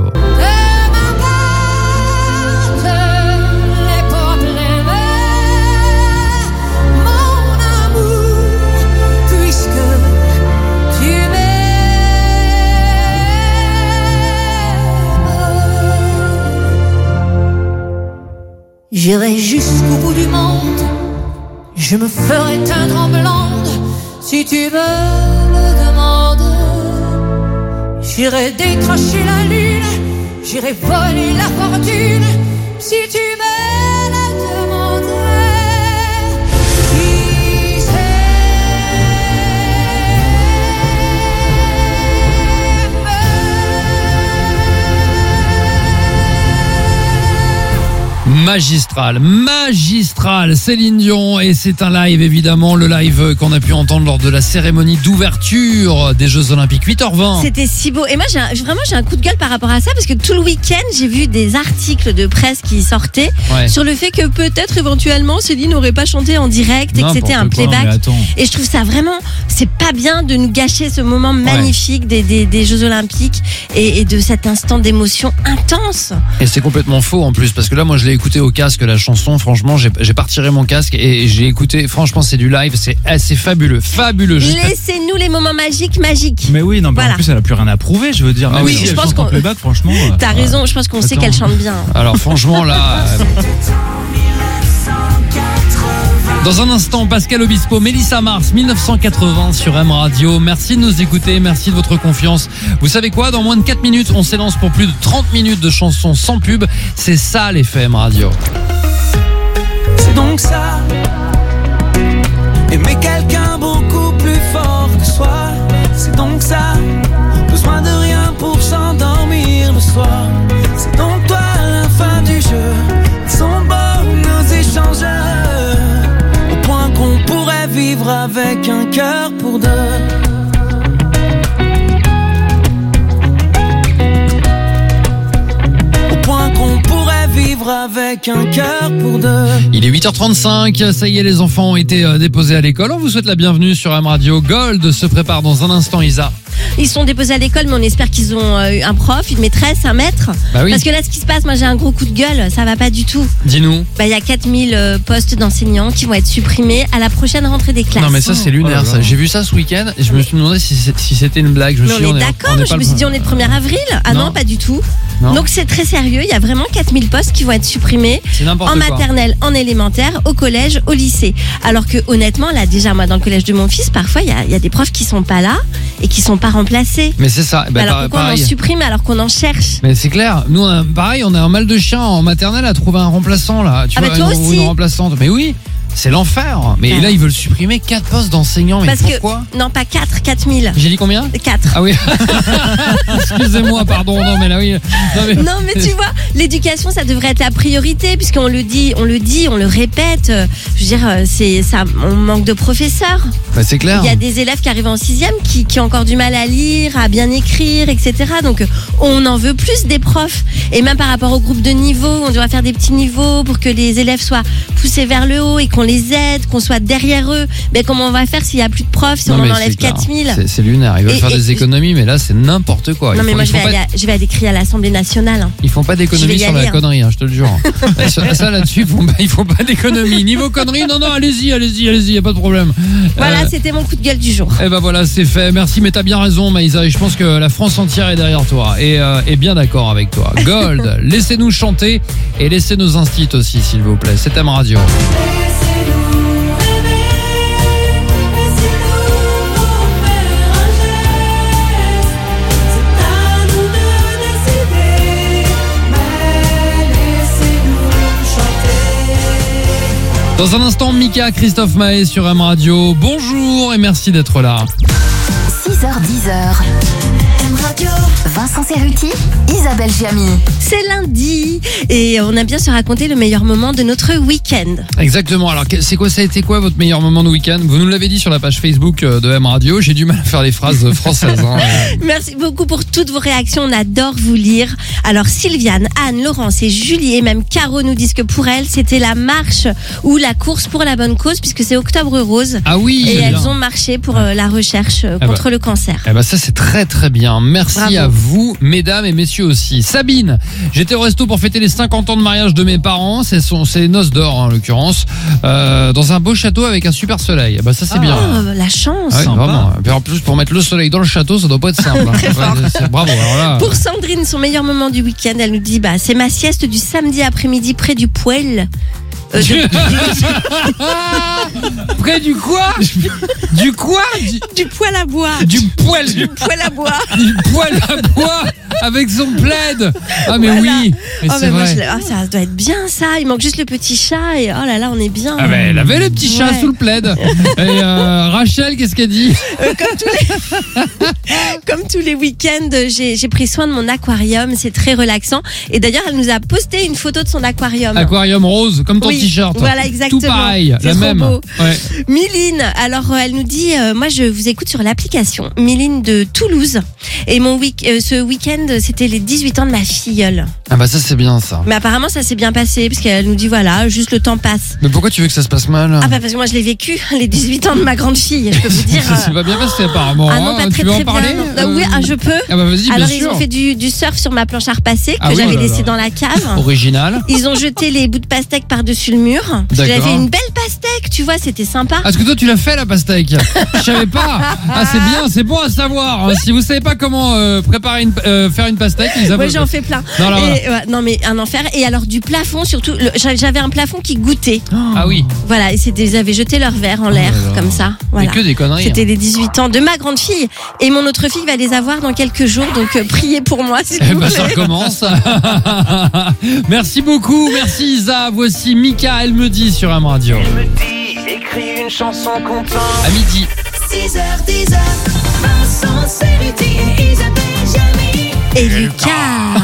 Speaker 11: J'irai jusqu'au bout du monde, je me ferai teindre en blonde, si tu me le demandes. J'irai décrocher la lune, j'irai voler la fortune, si tu me la demandes. Qui sait?
Speaker 2: Magistral, Céline Dion, et c'est un live évidemment, le live qu'on a pu entendre lors de la cérémonie d'ouverture des Jeux Olympiques, 8h20.
Speaker 3: C'était si beau. Et moi, j'ai un coup de gueule par rapport à ça, parce que tout le week-end, j'ai vu des articles de presse qui sortaient sur le fait que peut-être éventuellement Céline n'aurait pas chanté en direct et que c'était un playback. Et je trouve ça vraiment, c'est pas bien de nous gâcher ce moment magnifique des Jeux Olympiques et de cet instant d'émotion intense.
Speaker 2: Et c'est complètement faux en plus, parce que là, moi, je l'ai écouté au casque, la chanson. Franchement, j'ai pas retiré mon casque et j'ai écouté. Franchement, c'est du live, c'est fabuleux.
Speaker 3: Laissez-nous les moments magiques.
Speaker 6: Mais oui, non, en plus, elle a plus rien à prouver, je veux dire.
Speaker 2: Ah
Speaker 6: Même
Speaker 2: oui,
Speaker 6: si
Speaker 2: je
Speaker 6: elle
Speaker 3: pense
Speaker 6: chante en
Speaker 3: qu'on-
Speaker 6: playback, franchement.
Speaker 3: T'as raison, je pense qu'on sait qu'elle chante bien.
Speaker 2: Alors franchement là... Dans un instant, Pascal Obispo, Mélissa Mars, 1980 sur M Radio. Merci de nous écouter, merci de votre confiance. Vous savez quoi, dans moins de 4 minutes, on s'élance pour plus de 30 minutes de chansons sans pub. C'est ça l'effet M Radio.
Speaker 8: C'est donc ça. Aimer quelqu'un beaucoup plus fort que soi. C'est donc ça. Besoin de rien pour s'endormir le soir. C'est donc toi la fin du jeu. Ils sont beaux nos échanges. Au point qu'on pourrait vivre avec un cœur pour deux. Au point qu'on pourrait vivre avec un cœur pour deux.
Speaker 2: Il est 8h35, ça y est, les enfants ont été déposés à l'école. On vous souhaite la bienvenue sur M Radio. Gold se prépare dans un instant, Isa.
Speaker 3: Ils sont déposés à l'école, mais on espère qu'ils ont eu un prof, une maîtresse, un maître.
Speaker 2: Bah oui.
Speaker 3: Parce que là, ce qui se passe, moi j'ai un gros coup de gueule, ça va pas du tout.
Speaker 2: Dis-nous.
Speaker 3: Il y a 4000 postes d'enseignants qui vont être supprimés à la prochaine rentrée des classes.
Speaker 2: Non mais ça c'est lunaire ça. J'ai vu ça ce week-end et je me suis demandé si c'était une blague. Je me
Speaker 3: Mais
Speaker 2: suis
Speaker 3: on
Speaker 2: dit,
Speaker 3: est d'accord, je me suis dit on est le 1er avril. Ah non, pas du tout.
Speaker 2: Non.
Speaker 3: Donc c'est très sérieux, il y a vraiment 4000 postes qui vont être supprimés
Speaker 2: C'est n'importe
Speaker 3: en
Speaker 2: quoi.
Speaker 3: maternelle, en élémentaire, au collège, au lycée. Alors que honnêtement, là déjà moi dans le collège de mon fils, parfois il y a des profs qui sont pas là et qui sont pas remplacés.
Speaker 2: Mais c'est ça. Ben,
Speaker 3: alors pourquoi on en
Speaker 2: pareil.
Speaker 3: supprime alors qu'on en cherche?
Speaker 2: Mais c'est clair. Nous pareil, on a un mal de chien en maternelle à trouver un remplaçant là. Tu
Speaker 3: Ah
Speaker 2: vois,
Speaker 3: bah toi
Speaker 2: ou
Speaker 3: aussi.
Speaker 2: une remplaçante. Mais oui. C'est l'enfer. Mais
Speaker 3: Ouais.
Speaker 2: là, ils veulent supprimer 4 postes d'enseignants. Mais
Speaker 3: Parce
Speaker 2: pourquoi
Speaker 3: que, non, pas 4, 4000.
Speaker 2: J'ai dit combien
Speaker 3: 4.
Speaker 2: Ah oui. Excusez-moi, pardon. Non, mais là, oui.
Speaker 3: Non, mais tu vois, l'éducation, ça devrait être la priorité, puisqu'on le dit, on le répète. Je veux dire, c'est ça, on manque de professeurs.
Speaker 2: Bah, c'est clair.
Speaker 3: Il y a des élèves qui arrivent en 6e qui ont encore du mal à lire, à bien écrire, etc. Donc, on en veut plus des profs. Et même par rapport au groupe de niveau, on doit faire des petits niveaux pour que les élèves soient poussés vers le haut et qu'on les aide, qu'on soit derrière eux. Mais comment on va faire s'il n'y a plus de profs, si
Speaker 2: Non,
Speaker 3: on
Speaker 2: mais
Speaker 3: en
Speaker 2: c'est
Speaker 3: enlève
Speaker 2: clair.
Speaker 3: 4000?
Speaker 2: C'est lunaire. Ils veulent
Speaker 3: Et-
Speaker 2: faire
Speaker 3: et-
Speaker 2: des économies, mais là, c'est n'importe quoi.
Speaker 3: Non, mais moi, je vais aller crier à l'Assemblée nationale. hein.
Speaker 2: Ils font pas
Speaker 3: Je vais
Speaker 2: d'économie
Speaker 3: y
Speaker 2: sur
Speaker 3: aller,
Speaker 2: la
Speaker 3: hein.
Speaker 2: connerie, hein, je te le jure. ça là-dessus, ils font pas d'économie. Niveau connerie, non, allez-y, y a pas de problème.
Speaker 3: Voilà, c'était mon coup de gueule du jour.
Speaker 2: Et ben voilà, c'est fait. Merci, mais t'as bien raison, Maïsa. Et je pense que la France entière est derrière toi et est bien d'accord avec toi. Gold, laissez-nous chanter et laissez nos instits aussi, s'il vous plaît. C'est M Radio. Dans un instant, Mika, Christophe Maé sur M Radio. Bonjour et merci d'être là.
Speaker 1: 6h10.
Speaker 5: M Radio.
Speaker 1: Vincent Cerruti, Isabelle Giamy.
Speaker 3: C'est lundi et on a bien se raconter le meilleur moment de notre week-end.
Speaker 2: Exactement. Alors, ça a été quoi votre meilleur moment de week-end? Vous nous l'avez dit sur la page Facebook de M Radio. J'ai du mal à faire les phrases françaises. Hein.
Speaker 3: Merci beaucoup pour toutes vos réactions, on adore vous lire. Alors Sylviane, Anne, Laurence et Julie et même Caro nous disent que pour elles, c'était la marche ou la course pour la bonne cause puisque c'est Octobre Rose.
Speaker 2: Ah oui.
Speaker 3: Et
Speaker 2: c'est
Speaker 3: elles
Speaker 2: bien.
Speaker 3: ont marché pour la recherche contre le cancer.
Speaker 2: Eh ben ça c'est très très bien. Merci
Speaker 3: Bravo.
Speaker 2: à vous, mesdames et messieurs aussi. Sabine, j'étais au resto pour fêter les 50 ans de mariage de mes parents. C'est les noces d'or en l'occurrence, dans un beau château avec un super soleil. Eh ben ça c'est bien.
Speaker 3: Oh, la chance.
Speaker 2: Ah oui,
Speaker 6: sympa.
Speaker 2: vraiment. Et puis en plus pour mettre le soleil dans le château, ça doit pas être simple.
Speaker 3: Très fort.
Speaker 2: Bravo. Alors là,
Speaker 3: Pour Sandrine, son meilleur moment du week-end, elle nous dit c'est ma sieste du samedi après-midi près du poêle.
Speaker 2: près du quoi? Du quoi?
Speaker 3: Du poêle à bois.
Speaker 2: Du poêle.
Speaker 3: Du poêle à bois.
Speaker 2: Du poêle à bois avec son plaid. Ah mais
Speaker 3: Voilà.
Speaker 2: oui. Mais
Speaker 3: Oh,
Speaker 2: c'est
Speaker 3: mais moi,
Speaker 2: vrai.
Speaker 3: ça doit être bien ça. Il manque juste le petit chat et oh là là, on est bien.
Speaker 2: Ah ben elle avait le petit chat
Speaker 3: Ouais.
Speaker 2: sous le plaid. Et Rachel, qu'est-ce qu'elle dit?
Speaker 3: Comme tous les week-ends, j'ai pris soin de mon aquarium. C'est très relaxant. Et d'ailleurs, elle nous a posté une photo de son aquarium.
Speaker 2: Aquarium rose, comme ton
Speaker 3: Oui,
Speaker 2: t-shirt.
Speaker 3: voilà, exactement.
Speaker 2: Tout pareil,
Speaker 3: C'est
Speaker 2: la
Speaker 3: trop
Speaker 2: même.
Speaker 3: beau.
Speaker 2: Ouais.
Speaker 3: Miline, alors elle nous dit, moi je vous écoute sur l'application. Miline de Toulouse. Et ce week-end, c'était les 18 ans de ma filleule.
Speaker 2: Ah bah ça c'est bien ça.
Speaker 3: Mais apparemment, ça s'est bien passé, parce qu'elle nous dit, voilà, juste le temps passe.
Speaker 2: Mais pourquoi tu veux que ça se passe mal?
Speaker 3: Ah bah parce que moi je l'ai vécu, les 18 ans de ma grande fille, je peux vous dire.
Speaker 2: Ça s'est pas bien passé apparemment.
Speaker 3: Ah non, pas
Speaker 2: hein.
Speaker 3: très
Speaker 2: Tu veux
Speaker 3: très
Speaker 2: en parler?
Speaker 3: bien. Oui, je peux.
Speaker 2: Ah bah vas-y,
Speaker 3: Alors
Speaker 2: bien
Speaker 3: ils
Speaker 2: sûr.
Speaker 3: ont fait du surf sur ma planche à repasser que
Speaker 2: Ah oui,
Speaker 3: j'avais
Speaker 2: oh là
Speaker 3: laissé
Speaker 2: là.
Speaker 3: dans la cave.
Speaker 2: Original.
Speaker 3: Ils ont jeté les bouts de pastèque par-dessus le mur. Parce que j'avais
Speaker 2: D'accord.
Speaker 3: fait une belle pastèque, tu vois, c'était sympa.
Speaker 2: Ah, parce que toi tu l'as fait la pastèque. Je savais pas. Ah c'est bien, c'est bon à savoir. Si vous savez pas comment préparer faire une pastèque, ils
Speaker 3: Moi j'en fais plein.
Speaker 2: Non, là,
Speaker 3: Et, non mais un enfer. Et alors du plafond surtout, j'avais un plafond qui goûtait.
Speaker 2: Ah oui.
Speaker 3: Voilà, et ils avaient jeté leur verre en l'air
Speaker 2: là là.
Speaker 3: comme ça. Voilà.
Speaker 2: Mais que des conneries.
Speaker 3: C'était les 18 ans de ma grande fille. Et mon autre fille va les avoir dans quelques jours, donc priez pour moi s'il
Speaker 2: Eh
Speaker 3: vous
Speaker 2: ben
Speaker 3: plaît.
Speaker 2: ça recommence. Merci beaucoup, merci Isa. Voici Mika, elle me dit sur M Radio.
Speaker 7: Elle me dit, écris une chanson content.
Speaker 2: À midi.
Speaker 5: 6h10. Vincent Cerruti et Isabelle Giamy.
Speaker 3: Et Lucas.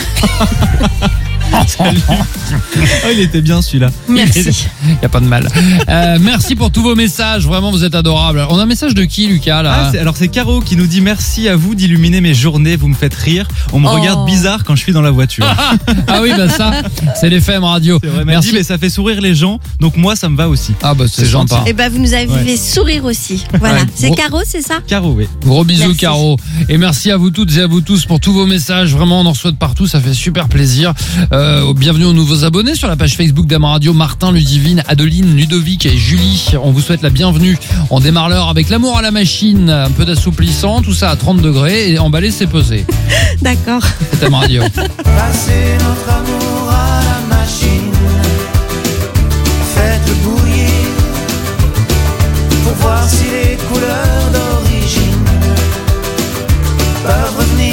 Speaker 6: Oh, il était bien celui-là.
Speaker 3: Merci.
Speaker 2: Y a pas de mal. Merci pour tous vos messages. Vraiment, vous êtes adorables. On a un message de qui, Lucas là?
Speaker 6: Alors c'est Caro qui nous dit merci à vous d'illuminer mes journées, vous me faites rire. On me
Speaker 3: Oh.
Speaker 6: regarde bizarre quand je suis dans la voiture.
Speaker 2: Ah oui, bah ça, c'est l'effet M Radio.
Speaker 6: C'est vrai, elle m'a
Speaker 2: Merci.
Speaker 6: dit, mais ça fait sourire les gens, donc moi ça me va aussi.
Speaker 2: Ah bah c'est
Speaker 6: C'est
Speaker 2: sympa.
Speaker 6: gentil.
Speaker 3: Et ben vous nous avez fait sourire aussi. Voilà.
Speaker 2: Ouais,
Speaker 3: C'est
Speaker 2: gros-
Speaker 3: Caro, c'est ça?
Speaker 6: Caro, oui.
Speaker 2: Gros bisous,
Speaker 3: Merci.
Speaker 2: Caro. Et merci à vous toutes et à vous tous pour tous vos messages. Vraiment, on en reçoit de partout. Ça fait super plaisir. Bienvenue aux nouveaux abonnés sur la page Facebook d'Am Radio. Martin, Ludivine, Adeline, Ludovic et Julie. On vous souhaite la bienvenue. On démarre l'heure avec l'amour à la machine. Un peu d'assouplissant. Tout ça à 30 degrés. Et emballer, c'est pesé.
Speaker 3: D'accord.
Speaker 2: C'est Am Radio.
Speaker 7: Passez notre amour à la machine. Faites-le bouillir pour voir si les couleurs d'origine peuvent revenir.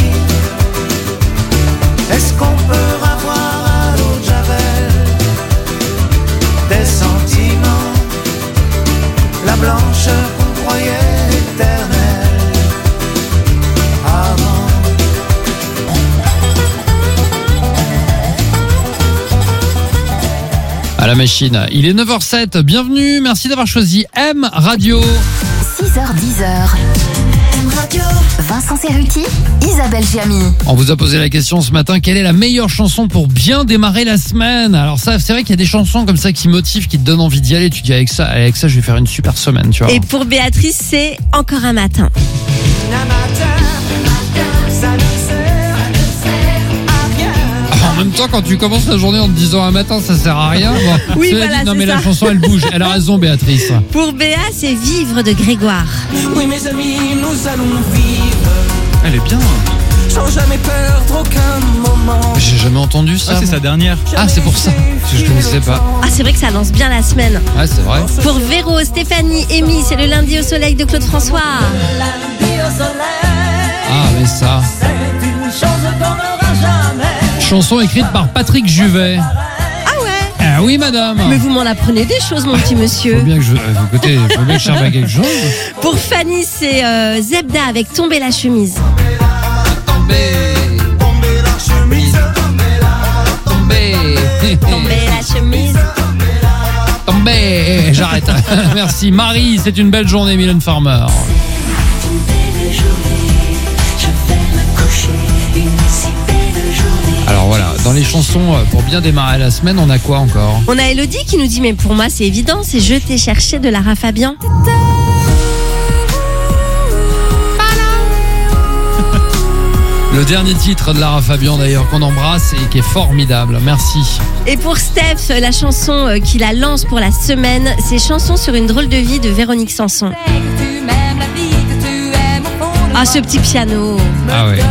Speaker 7: Est-ce qu'on peut avoir à l'eau de Javel des sentiments
Speaker 2: la machine. Il est 9h07, bienvenue, merci d'avoir choisi M Radio.
Speaker 1: 6h10.
Speaker 5: M Radio.
Speaker 1: Vincent Cerruti, Isabelle Giamy.
Speaker 2: On vous a posé la question ce matin, quelle est la meilleure chanson pour bien démarrer la semaine? Alors ça, c'est vrai qu'il y a des chansons comme ça qui motivent, qui te donnent envie d'y aller. Tu dis avec ça, je vais faire une super semaine, tu vois.
Speaker 3: Et pour Béatrice, c'est Encore un matin.
Speaker 2: En même temps, quand tu commences la journée en te disant un matin, ça sert à rien. Bon,
Speaker 3: Oui,
Speaker 2: cela
Speaker 3: voilà,
Speaker 2: dit, non
Speaker 3: c'est
Speaker 2: mais
Speaker 3: ça.
Speaker 2: la chanson elle bouge. Elle a raison, Béatrice.
Speaker 3: Pour Béa, c'est Vivre de Grégoire.
Speaker 8: Oui mes amis, nous allons vivre
Speaker 6: Elle est bien.
Speaker 8: sans jamais perdre aucun moment.
Speaker 2: J'ai jamais entendu ça.
Speaker 6: Ah, c'est sa dernière.
Speaker 2: Ah, c'est pour ça. Je connaissais pas.
Speaker 3: Ah, c'est vrai que ça lance bien la semaine.
Speaker 2: Ouais, c'est vrai.
Speaker 3: Pour Véro, Stéphanie, Amy, c'est le lundi au soleil de Claude François.
Speaker 2: Ah, mais ça.
Speaker 8: C'est une chose qu'on n'aura jamais.
Speaker 2: Chanson écrite par Patrick Juvet.
Speaker 3: Ah ouais.
Speaker 2: Ah oui, madame.
Speaker 3: Mais vous m'en apprenez des choses, mon petit
Speaker 2: Faut
Speaker 3: monsieur.
Speaker 2: bien que écoutez, faut bien que je serve à quelque chose.
Speaker 3: Pour Fanny, c'est Zebda avec Tomber la chemise. Tomber la chemise.
Speaker 2: Tombé. J'arrête. Merci. Marie, c'est une belle journée, Mylène Farmer. Alors voilà, dans les chansons pour bien démarrer la semaine, on a quoi encore?
Speaker 3: On a Elodie qui nous dit, mais pour moi c'est évident, c'est Je t'ai cherché de Lara Fabian.
Speaker 2: Le dernier titre de Lara Fabian d'ailleurs qu'on embrasse et qui est formidable. Merci.
Speaker 3: Et pour Steph, la chanson qui la lance pour la semaine, c'est Chanson sur une drôle de vie de Véronique Sanson. Ah, ce petit piano.
Speaker 2: Ah ouais.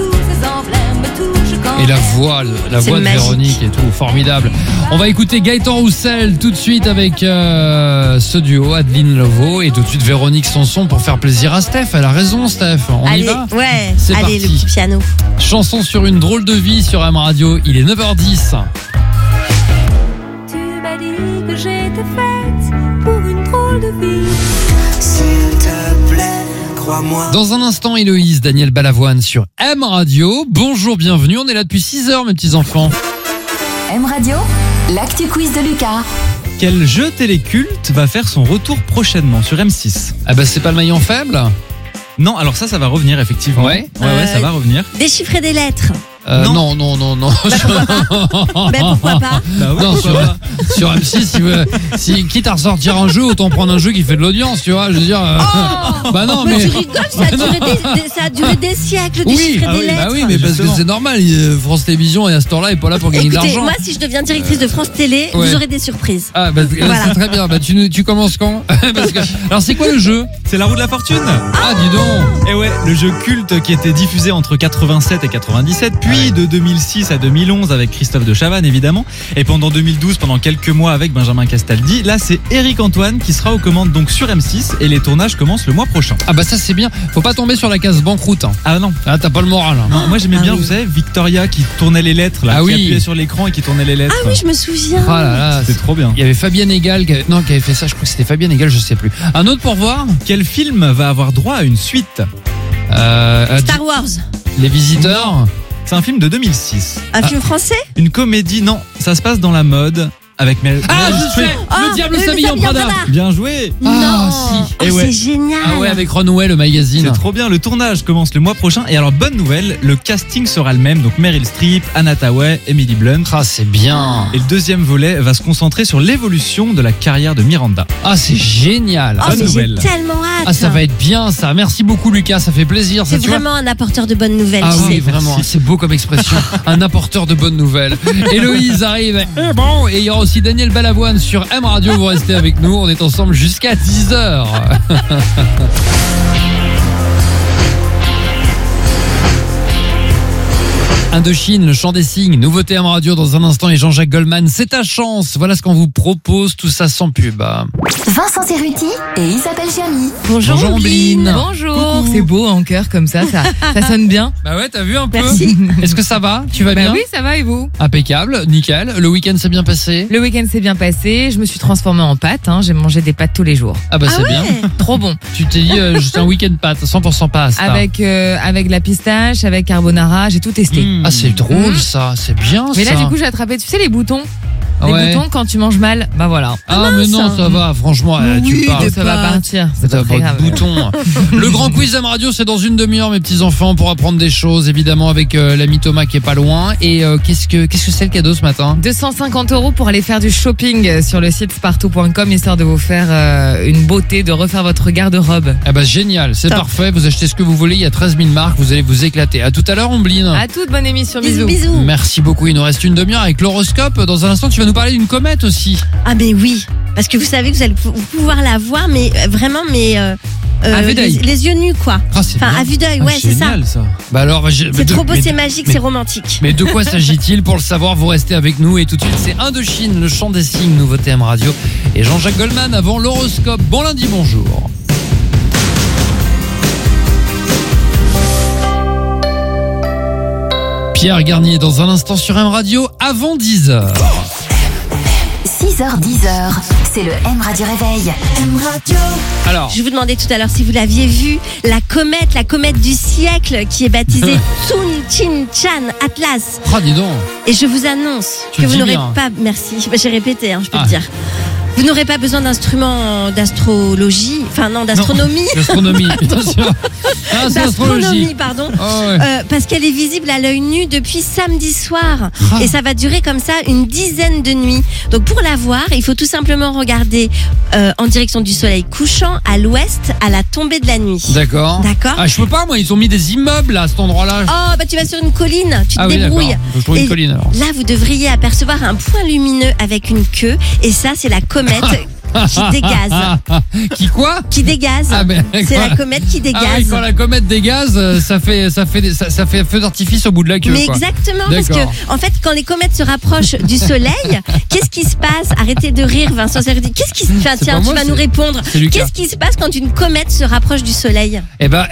Speaker 2: Et la voix
Speaker 3: C'est
Speaker 2: de
Speaker 3: magique.
Speaker 2: Véronique et tout, formidable. On va écouter Gaëtan Roussel tout de suite avec ce duo, Adeline Lovo, et tout de suite Véronique Sanson pour faire plaisir à Steph. Elle a raison, Steph. On
Speaker 3: Allez,
Speaker 2: y va?
Speaker 3: ouais,
Speaker 2: C'est
Speaker 3: allez,
Speaker 2: parti.
Speaker 3: le petit piano.
Speaker 2: Chanson sur une drôle de vie sur M Radio. Il est 9h10.
Speaker 5: Tu m'as dit que j'étais faite pour une drôle de vie.
Speaker 7: S'il te plaît, crois-moi.
Speaker 2: Dans un instant, Héloïse, Daniel Balavoine sur M Radio. Bonjour, bienvenue. On est là depuis 6h, mes petits enfants.
Speaker 1: M Radio, l'actu quiz de Lucas.
Speaker 6: Quel jeu téléculte va faire son retour prochainement sur M6?
Speaker 2: Ah bah c'est pas le maillon faible?
Speaker 6: Non, alors ça va revenir effectivement.
Speaker 2: Ouais.
Speaker 6: Ouais, ça va revenir.
Speaker 3: Déchiffrer des lettres.
Speaker 2: Non.
Speaker 3: Ben pourquoi pas?
Speaker 6: Bah oui,
Speaker 2: Non,
Speaker 6: pourquoi pas.
Speaker 2: sur M6, si quitte à ressortir un jeu, autant prendre un jeu qui fait de l'audience, tu vois. Je veux dire. Bah non,
Speaker 3: Mais
Speaker 2: mais.
Speaker 3: tu rigoles, ça a duré des siècles,
Speaker 2: Oui,
Speaker 3: déchiffrer des lettres.
Speaker 2: bah oui, mais parce que
Speaker 6: Justement.
Speaker 2: c'est normal. France Télévisions et à ce temps-là est pas là pour gagner de
Speaker 3: Écoutez,
Speaker 2: l'argent.
Speaker 3: moi si je deviens directrice de France Télé,
Speaker 2: ouais.
Speaker 3: vous aurez des surprises.
Speaker 2: Ah bah
Speaker 3: Voilà.
Speaker 2: c'est très bien. Bah tu commences quand? Parce que alors c'est quoi le jeu?
Speaker 6: C'est la roue de la fortune.
Speaker 2: Ah dis donc.
Speaker 6: Et ouais, le jeu culte qui était diffusé entre 87 et 97, puis de 2006 à 2011 avec Christophe de Chavannes évidemment, et pendant 2012 pendant quelques mois avec Benjamin Castaldi. Là c'est Éric Antoine qui sera aux commandes donc sur M6 et les tournages commencent le mois prochain.
Speaker 2: Ah bah ça c'est bien. Faut pas tomber sur la case banqueroute. Hein.
Speaker 6: Ah non.
Speaker 2: Ah t'as pas le moral. Hein.
Speaker 6: Non, moi j'aimais bien,
Speaker 3: oui.
Speaker 6: vous savez, Victoria qui tournait les lettres, là,
Speaker 2: Ah
Speaker 6: qui
Speaker 2: oui.
Speaker 6: appuyait sur l'écran et qui tournait les lettres.
Speaker 3: Ah oui, je me souviens.
Speaker 2: Ah là là.
Speaker 6: C'était trop bien.
Speaker 2: Il y avait Fabienne Egal qui avait fait ça. Je crois que c'était Fabienne Egal, je sais plus. Un autre pour voir.
Speaker 6: Quel film va avoir droit à une suite?
Speaker 3: Star Wars.
Speaker 2: Les Visiteurs.
Speaker 6: C'est un film de 2006.
Speaker 3: Un film français?
Speaker 6: Une comédie, non, ça se passe dans la mode avec Meryl Streep.
Speaker 2: Le diable s'habille en Prada.
Speaker 6: Bien joué.
Speaker 2: Ah,
Speaker 3: Non.
Speaker 2: si.
Speaker 3: Oh,
Speaker 6: Et ouais.
Speaker 3: c'est génial.
Speaker 2: Ah ouais, avec Runway, le magazine.
Speaker 6: C'est trop bien, le tournage commence le mois prochain. Et alors, bonne nouvelle, le casting sera le même. Donc Meryl Streep, Anna Thaoué, Emily Blunt.
Speaker 2: Ah, c'est bien.
Speaker 6: Et le deuxième volet va se concentrer sur l'évolution de la carrière de Miranda.
Speaker 2: Ah, c'est génial.
Speaker 3: Oh,
Speaker 6: bonne
Speaker 3: mais j'ai
Speaker 6: nouvelle.
Speaker 3: tellement hâte.
Speaker 2: Ah, ça va être bien, ça. Merci beaucoup, Lucas. Ça fait plaisir. Ça,
Speaker 3: C'est
Speaker 2: tu vois.
Speaker 3: vraiment un apporteur de bonnes nouvelles,
Speaker 2: Ah
Speaker 3: tu
Speaker 2: oui,
Speaker 3: sais.
Speaker 2: vraiment, c'est beau comme expression. Un apporteur de bonnes nouvelles. Héloïse arrive. Et bon, et il y aura aussi Daniel Balavoine sur M Radio. Vous restez avec nous. On est ensemble jusqu'à 10h. Indochine, le chant des signes, nouveauté M Radio dans un instant et Jean-Jacques Goldman, c'est ta chance. Voilà ce qu'on vous propose, tout ça sans pub.
Speaker 1: Vincent Cerruti et Isabelle Giamy.
Speaker 3: Bonjour,
Speaker 2: Bonjour,
Speaker 3: Ombline.
Speaker 2: Ombline.
Speaker 12: Bonjour, c'est beau en cœur comme ça sonne bien.
Speaker 2: Bah ouais, t'as vu un peu.
Speaker 3: Merci.
Speaker 2: Est-ce que ça va? Tu vas bien?
Speaker 12: Oui, ça va et vous?
Speaker 2: Impeccable, nickel. Le week-end s'est bien passé?
Speaker 12: Le week-end s'est bien passé, je me suis transformée en pâte, j'ai mangé des pâtes tous les jours.
Speaker 2: Ah bah
Speaker 3: Ah
Speaker 2: c'est
Speaker 3: ouais.
Speaker 2: bien.
Speaker 12: Trop bon.
Speaker 2: Tu t'es dit juste un week-end pâte, 100% pasta.
Speaker 12: Avec la pistache, avec carbonara, j'ai tout testé.
Speaker 2: Ah c'est drôle ça, c'est bien
Speaker 12: Mais
Speaker 2: ça.
Speaker 12: là du coup j'ai attrapé, tu sais les boutons? Des
Speaker 2: Ouais.
Speaker 12: boutons quand tu manges mal, bah voilà.
Speaker 2: Ah mais non, ça va, franchement, tu
Speaker 3: Oui,
Speaker 2: parles.
Speaker 3: des
Speaker 12: Ça va partir. C'est
Speaker 2: T'as
Speaker 12: pas très
Speaker 2: pas
Speaker 12: grave.
Speaker 2: de bouton. Le grand quiz M Radio, c'est dans une demi-heure, mes petits enfants, pour apprendre des choses, évidemment, avec l'ami Thomas qui est pas loin. Et qu'est-ce que c'est le cadeau ce matin?
Speaker 12: 250 € pour aller faire du shopping sur le site spartou.com, histoire de vous faire une beauté, de refaire votre garde-robe.
Speaker 2: Ah bah génial, c'est
Speaker 3: Top.
Speaker 2: parfait. Vous achetez ce que vous voulez, il y a 13 000 marques, vous allez vous éclater. À tout à l'heure, Ombline.
Speaker 12: À toute bonne émission,
Speaker 3: Bisous,
Speaker 12: bisous.
Speaker 3: bisous.
Speaker 2: Merci beaucoup. Il nous reste une demi-heure avec l'horoscope. Dans un instant, tu vas nous parler d'une comète aussi.
Speaker 3: Ah mais oui, parce que vous savez que vous allez pouvoir la voir, mais vraiment, mais
Speaker 12: À vue d'œil.
Speaker 3: les yeux nus quoi.
Speaker 2: Ah, c'est
Speaker 3: Enfin
Speaker 2: bien.
Speaker 3: à vue d'œil, ouais, c'est ça.
Speaker 6: Génial ça.
Speaker 2: Bah alors,
Speaker 3: C'est trop beau, c'est magique, c'est romantique.
Speaker 2: Mais de quoi s'agit-il? Pour le savoir, vous restez avec nous. Et tout de suite, c'est Indochine, le chant des signes, nouveauté M Radio. Et Jean-Jacques Goldman avant l'horoscope. Bon lundi, bonjour. Pierre Garnier dans un instant sur M Radio avant 10h.
Speaker 1: 6h10, c'est le M Radio Réveil.
Speaker 5: M Radio.
Speaker 2: Alors,
Speaker 3: Je vous demandais tout à l'heure si vous l'aviez vu, la comète du siècle qui est baptisée Tsun-Chin-Chan Atlas.
Speaker 2: ah, dis donc.
Speaker 3: Et je vous annonce
Speaker 2: Tu
Speaker 3: que
Speaker 2: le
Speaker 3: vous
Speaker 2: dis
Speaker 3: n'aurez
Speaker 2: bien.
Speaker 3: pas, merci, bah, j'ai répété, hein, je peux
Speaker 2: Ah.
Speaker 3: le dire. Vous n'aurez pas besoin d'instruments d'astronomie,
Speaker 2: L'astronomie, bien sûr. Ah, c'est l'astrologie.
Speaker 3: d'astronomie, pardon.
Speaker 2: Ah ouais.
Speaker 3: Parce qu'elle est visible à l'œil nu depuis samedi soir.
Speaker 2: Ah.
Speaker 3: Et ça va durer comme ça une dizaine de nuits. Donc pour la voir, il faut tout simplement regarder en direction du soleil couchant à l'ouest à la tombée de la nuit.
Speaker 2: D'accord.
Speaker 3: D'accord.
Speaker 2: Ah, je peux pas, moi, ils ont mis des immeubles à cet endroit-là.
Speaker 3: Oh, bah tu vas sur une colline, tu te
Speaker 2: Ah oui, d'accord.
Speaker 3: débrouilles.
Speaker 2: Faut trouver une
Speaker 3: Et
Speaker 2: colline alors.
Speaker 3: Là, vous devriez apercevoir un point lumineux avec une queue. Et ça, c'est la comète qui dégaze.
Speaker 2: Qui quoi?
Speaker 3: Qui dégaze.
Speaker 2: Ah ben,
Speaker 3: C'est
Speaker 2: quoi
Speaker 3: la comète qui dégaze.
Speaker 2: Ah oui, quand la comète dégaze, ça fait feu d'artifice au bout de la queue.
Speaker 3: Mais
Speaker 2: quoi.
Speaker 3: exactement, parce
Speaker 2: D'accord.
Speaker 3: que en fait, quand les comètes se rapprochent du soleil, qu'est-ce qui se passe? Arrêtez de rire, Vincent Cerruti. Qu'est-ce qui se passe?
Speaker 2: C'est
Speaker 3: Tiens,
Speaker 2: pas
Speaker 3: tu
Speaker 2: moi,
Speaker 3: vas
Speaker 2: c'est-
Speaker 3: nous répondre.
Speaker 2: c'est Lucas.
Speaker 3: Qu'est-ce qui se passe quand une comète se rapproche du soleil?
Speaker 2: Eh ben,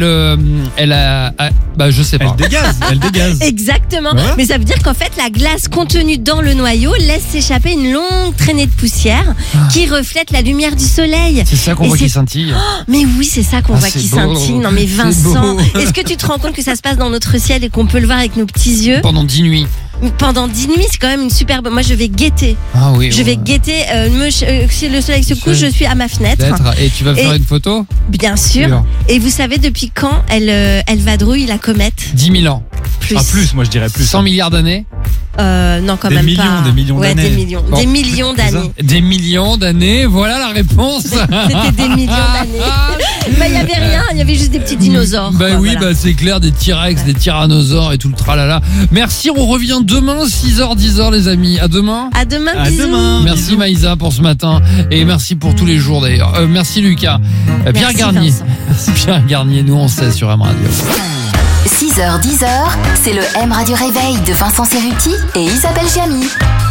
Speaker 2: je sais pas.
Speaker 6: Elle dégaze.
Speaker 3: Exactement.
Speaker 6: Ouais.
Speaker 3: Mais ça veut dire qu'en fait, la glace contenue dans le noyau laisse s'échapper une longue traînée de poussière qui reflète la lumière du soleil.
Speaker 2: C'est ça qu'on
Speaker 3: Et
Speaker 2: voit
Speaker 3: c'est-
Speaker 2: qui scintille.
Speaker 3: Mais oui, c'est ça qu'on
Speaker 2: Ah,
Speaker 3: voit
Speaker 2: c'est
Speaker 3: qui
Speaker 2: beau.
Speaker 3: scintille. Non mais
Speaker 2: C'est
Speaker 3: Vincent,
Speaker 2: beau.
Speaker 3: est-ce que tu te rends compte que ça se passe dans notre ciel et qu'on peut le voir avec nos petits yeux?
Speaker 2: Pendant 10 nuits.
Speaker 3: Pendant 10 nuits, c'est quand même une superbe. Moi, je vais guetter.
Speaker 2: Ah oui.
Speaker 3: Je vais guetter. Si le soleil se couche, je suis à ma fenêtre.
Speaker 2: Peut-être. Et tu vas faire
Speaker 3: Et-
Speaker 2: une photo?
Speaker 3: Bien sûr.
Speaker 2: Sûr.
Speaker 3: Et vous savez depuis quand elle vadrouille la comète?
Speaker 2: 10 000 ans.
Speaker 3: Plus.
Speaker 6: Ah, plus, moi je dirais plus.
Speaker 2: 100 milliards d'années.
Speaker 3: Non, quand
Speaker 6: Des
Speaker 3: même
Speaker 6: millions,
Speaker 3: pas.
Speaker 6: des millions
Speaker 3: ouais,
Speaker 6: d'années.
Speaker 3: des millions.
Speaker 2: Bon.
Speaker 3: Des millions d'années.
Speaker 2: Des millions d'années. Voilà la réponse.
Speaker 3: C'était des millions d'années. Bah, il y avait rien. Il y avait juste des petits dinosaures.
Speaker 2: Bah
Speaker 3: quoi,
Speaker 2: oui,
Speaker 3: voilà.
Speaker 2: bah c'est clair, des T-Rex, des tyrannosaures et tout le tralala. Merci, on revient demain 6h 10h les amis. À demain.
Speaker 3: À demain,
Speaker 6: À
Speaker 3: bisous.
Speaker 6: demain.
Speaker 2: Merci Maïsa pour ce matin et merci pour tous les jours d'ailleurs. Merci Lucas. Pierre
Speaker 3: Merci,
Speaker 2: Garnier.
Speaker 3: Vincent.
Speaker 2: Merci Pierre Garnier, nous on sait sur M Radio.
Speaker 1: 6h10, c'est le M Radio Réveil de Vincent Cerruti et Isabelle Giamy.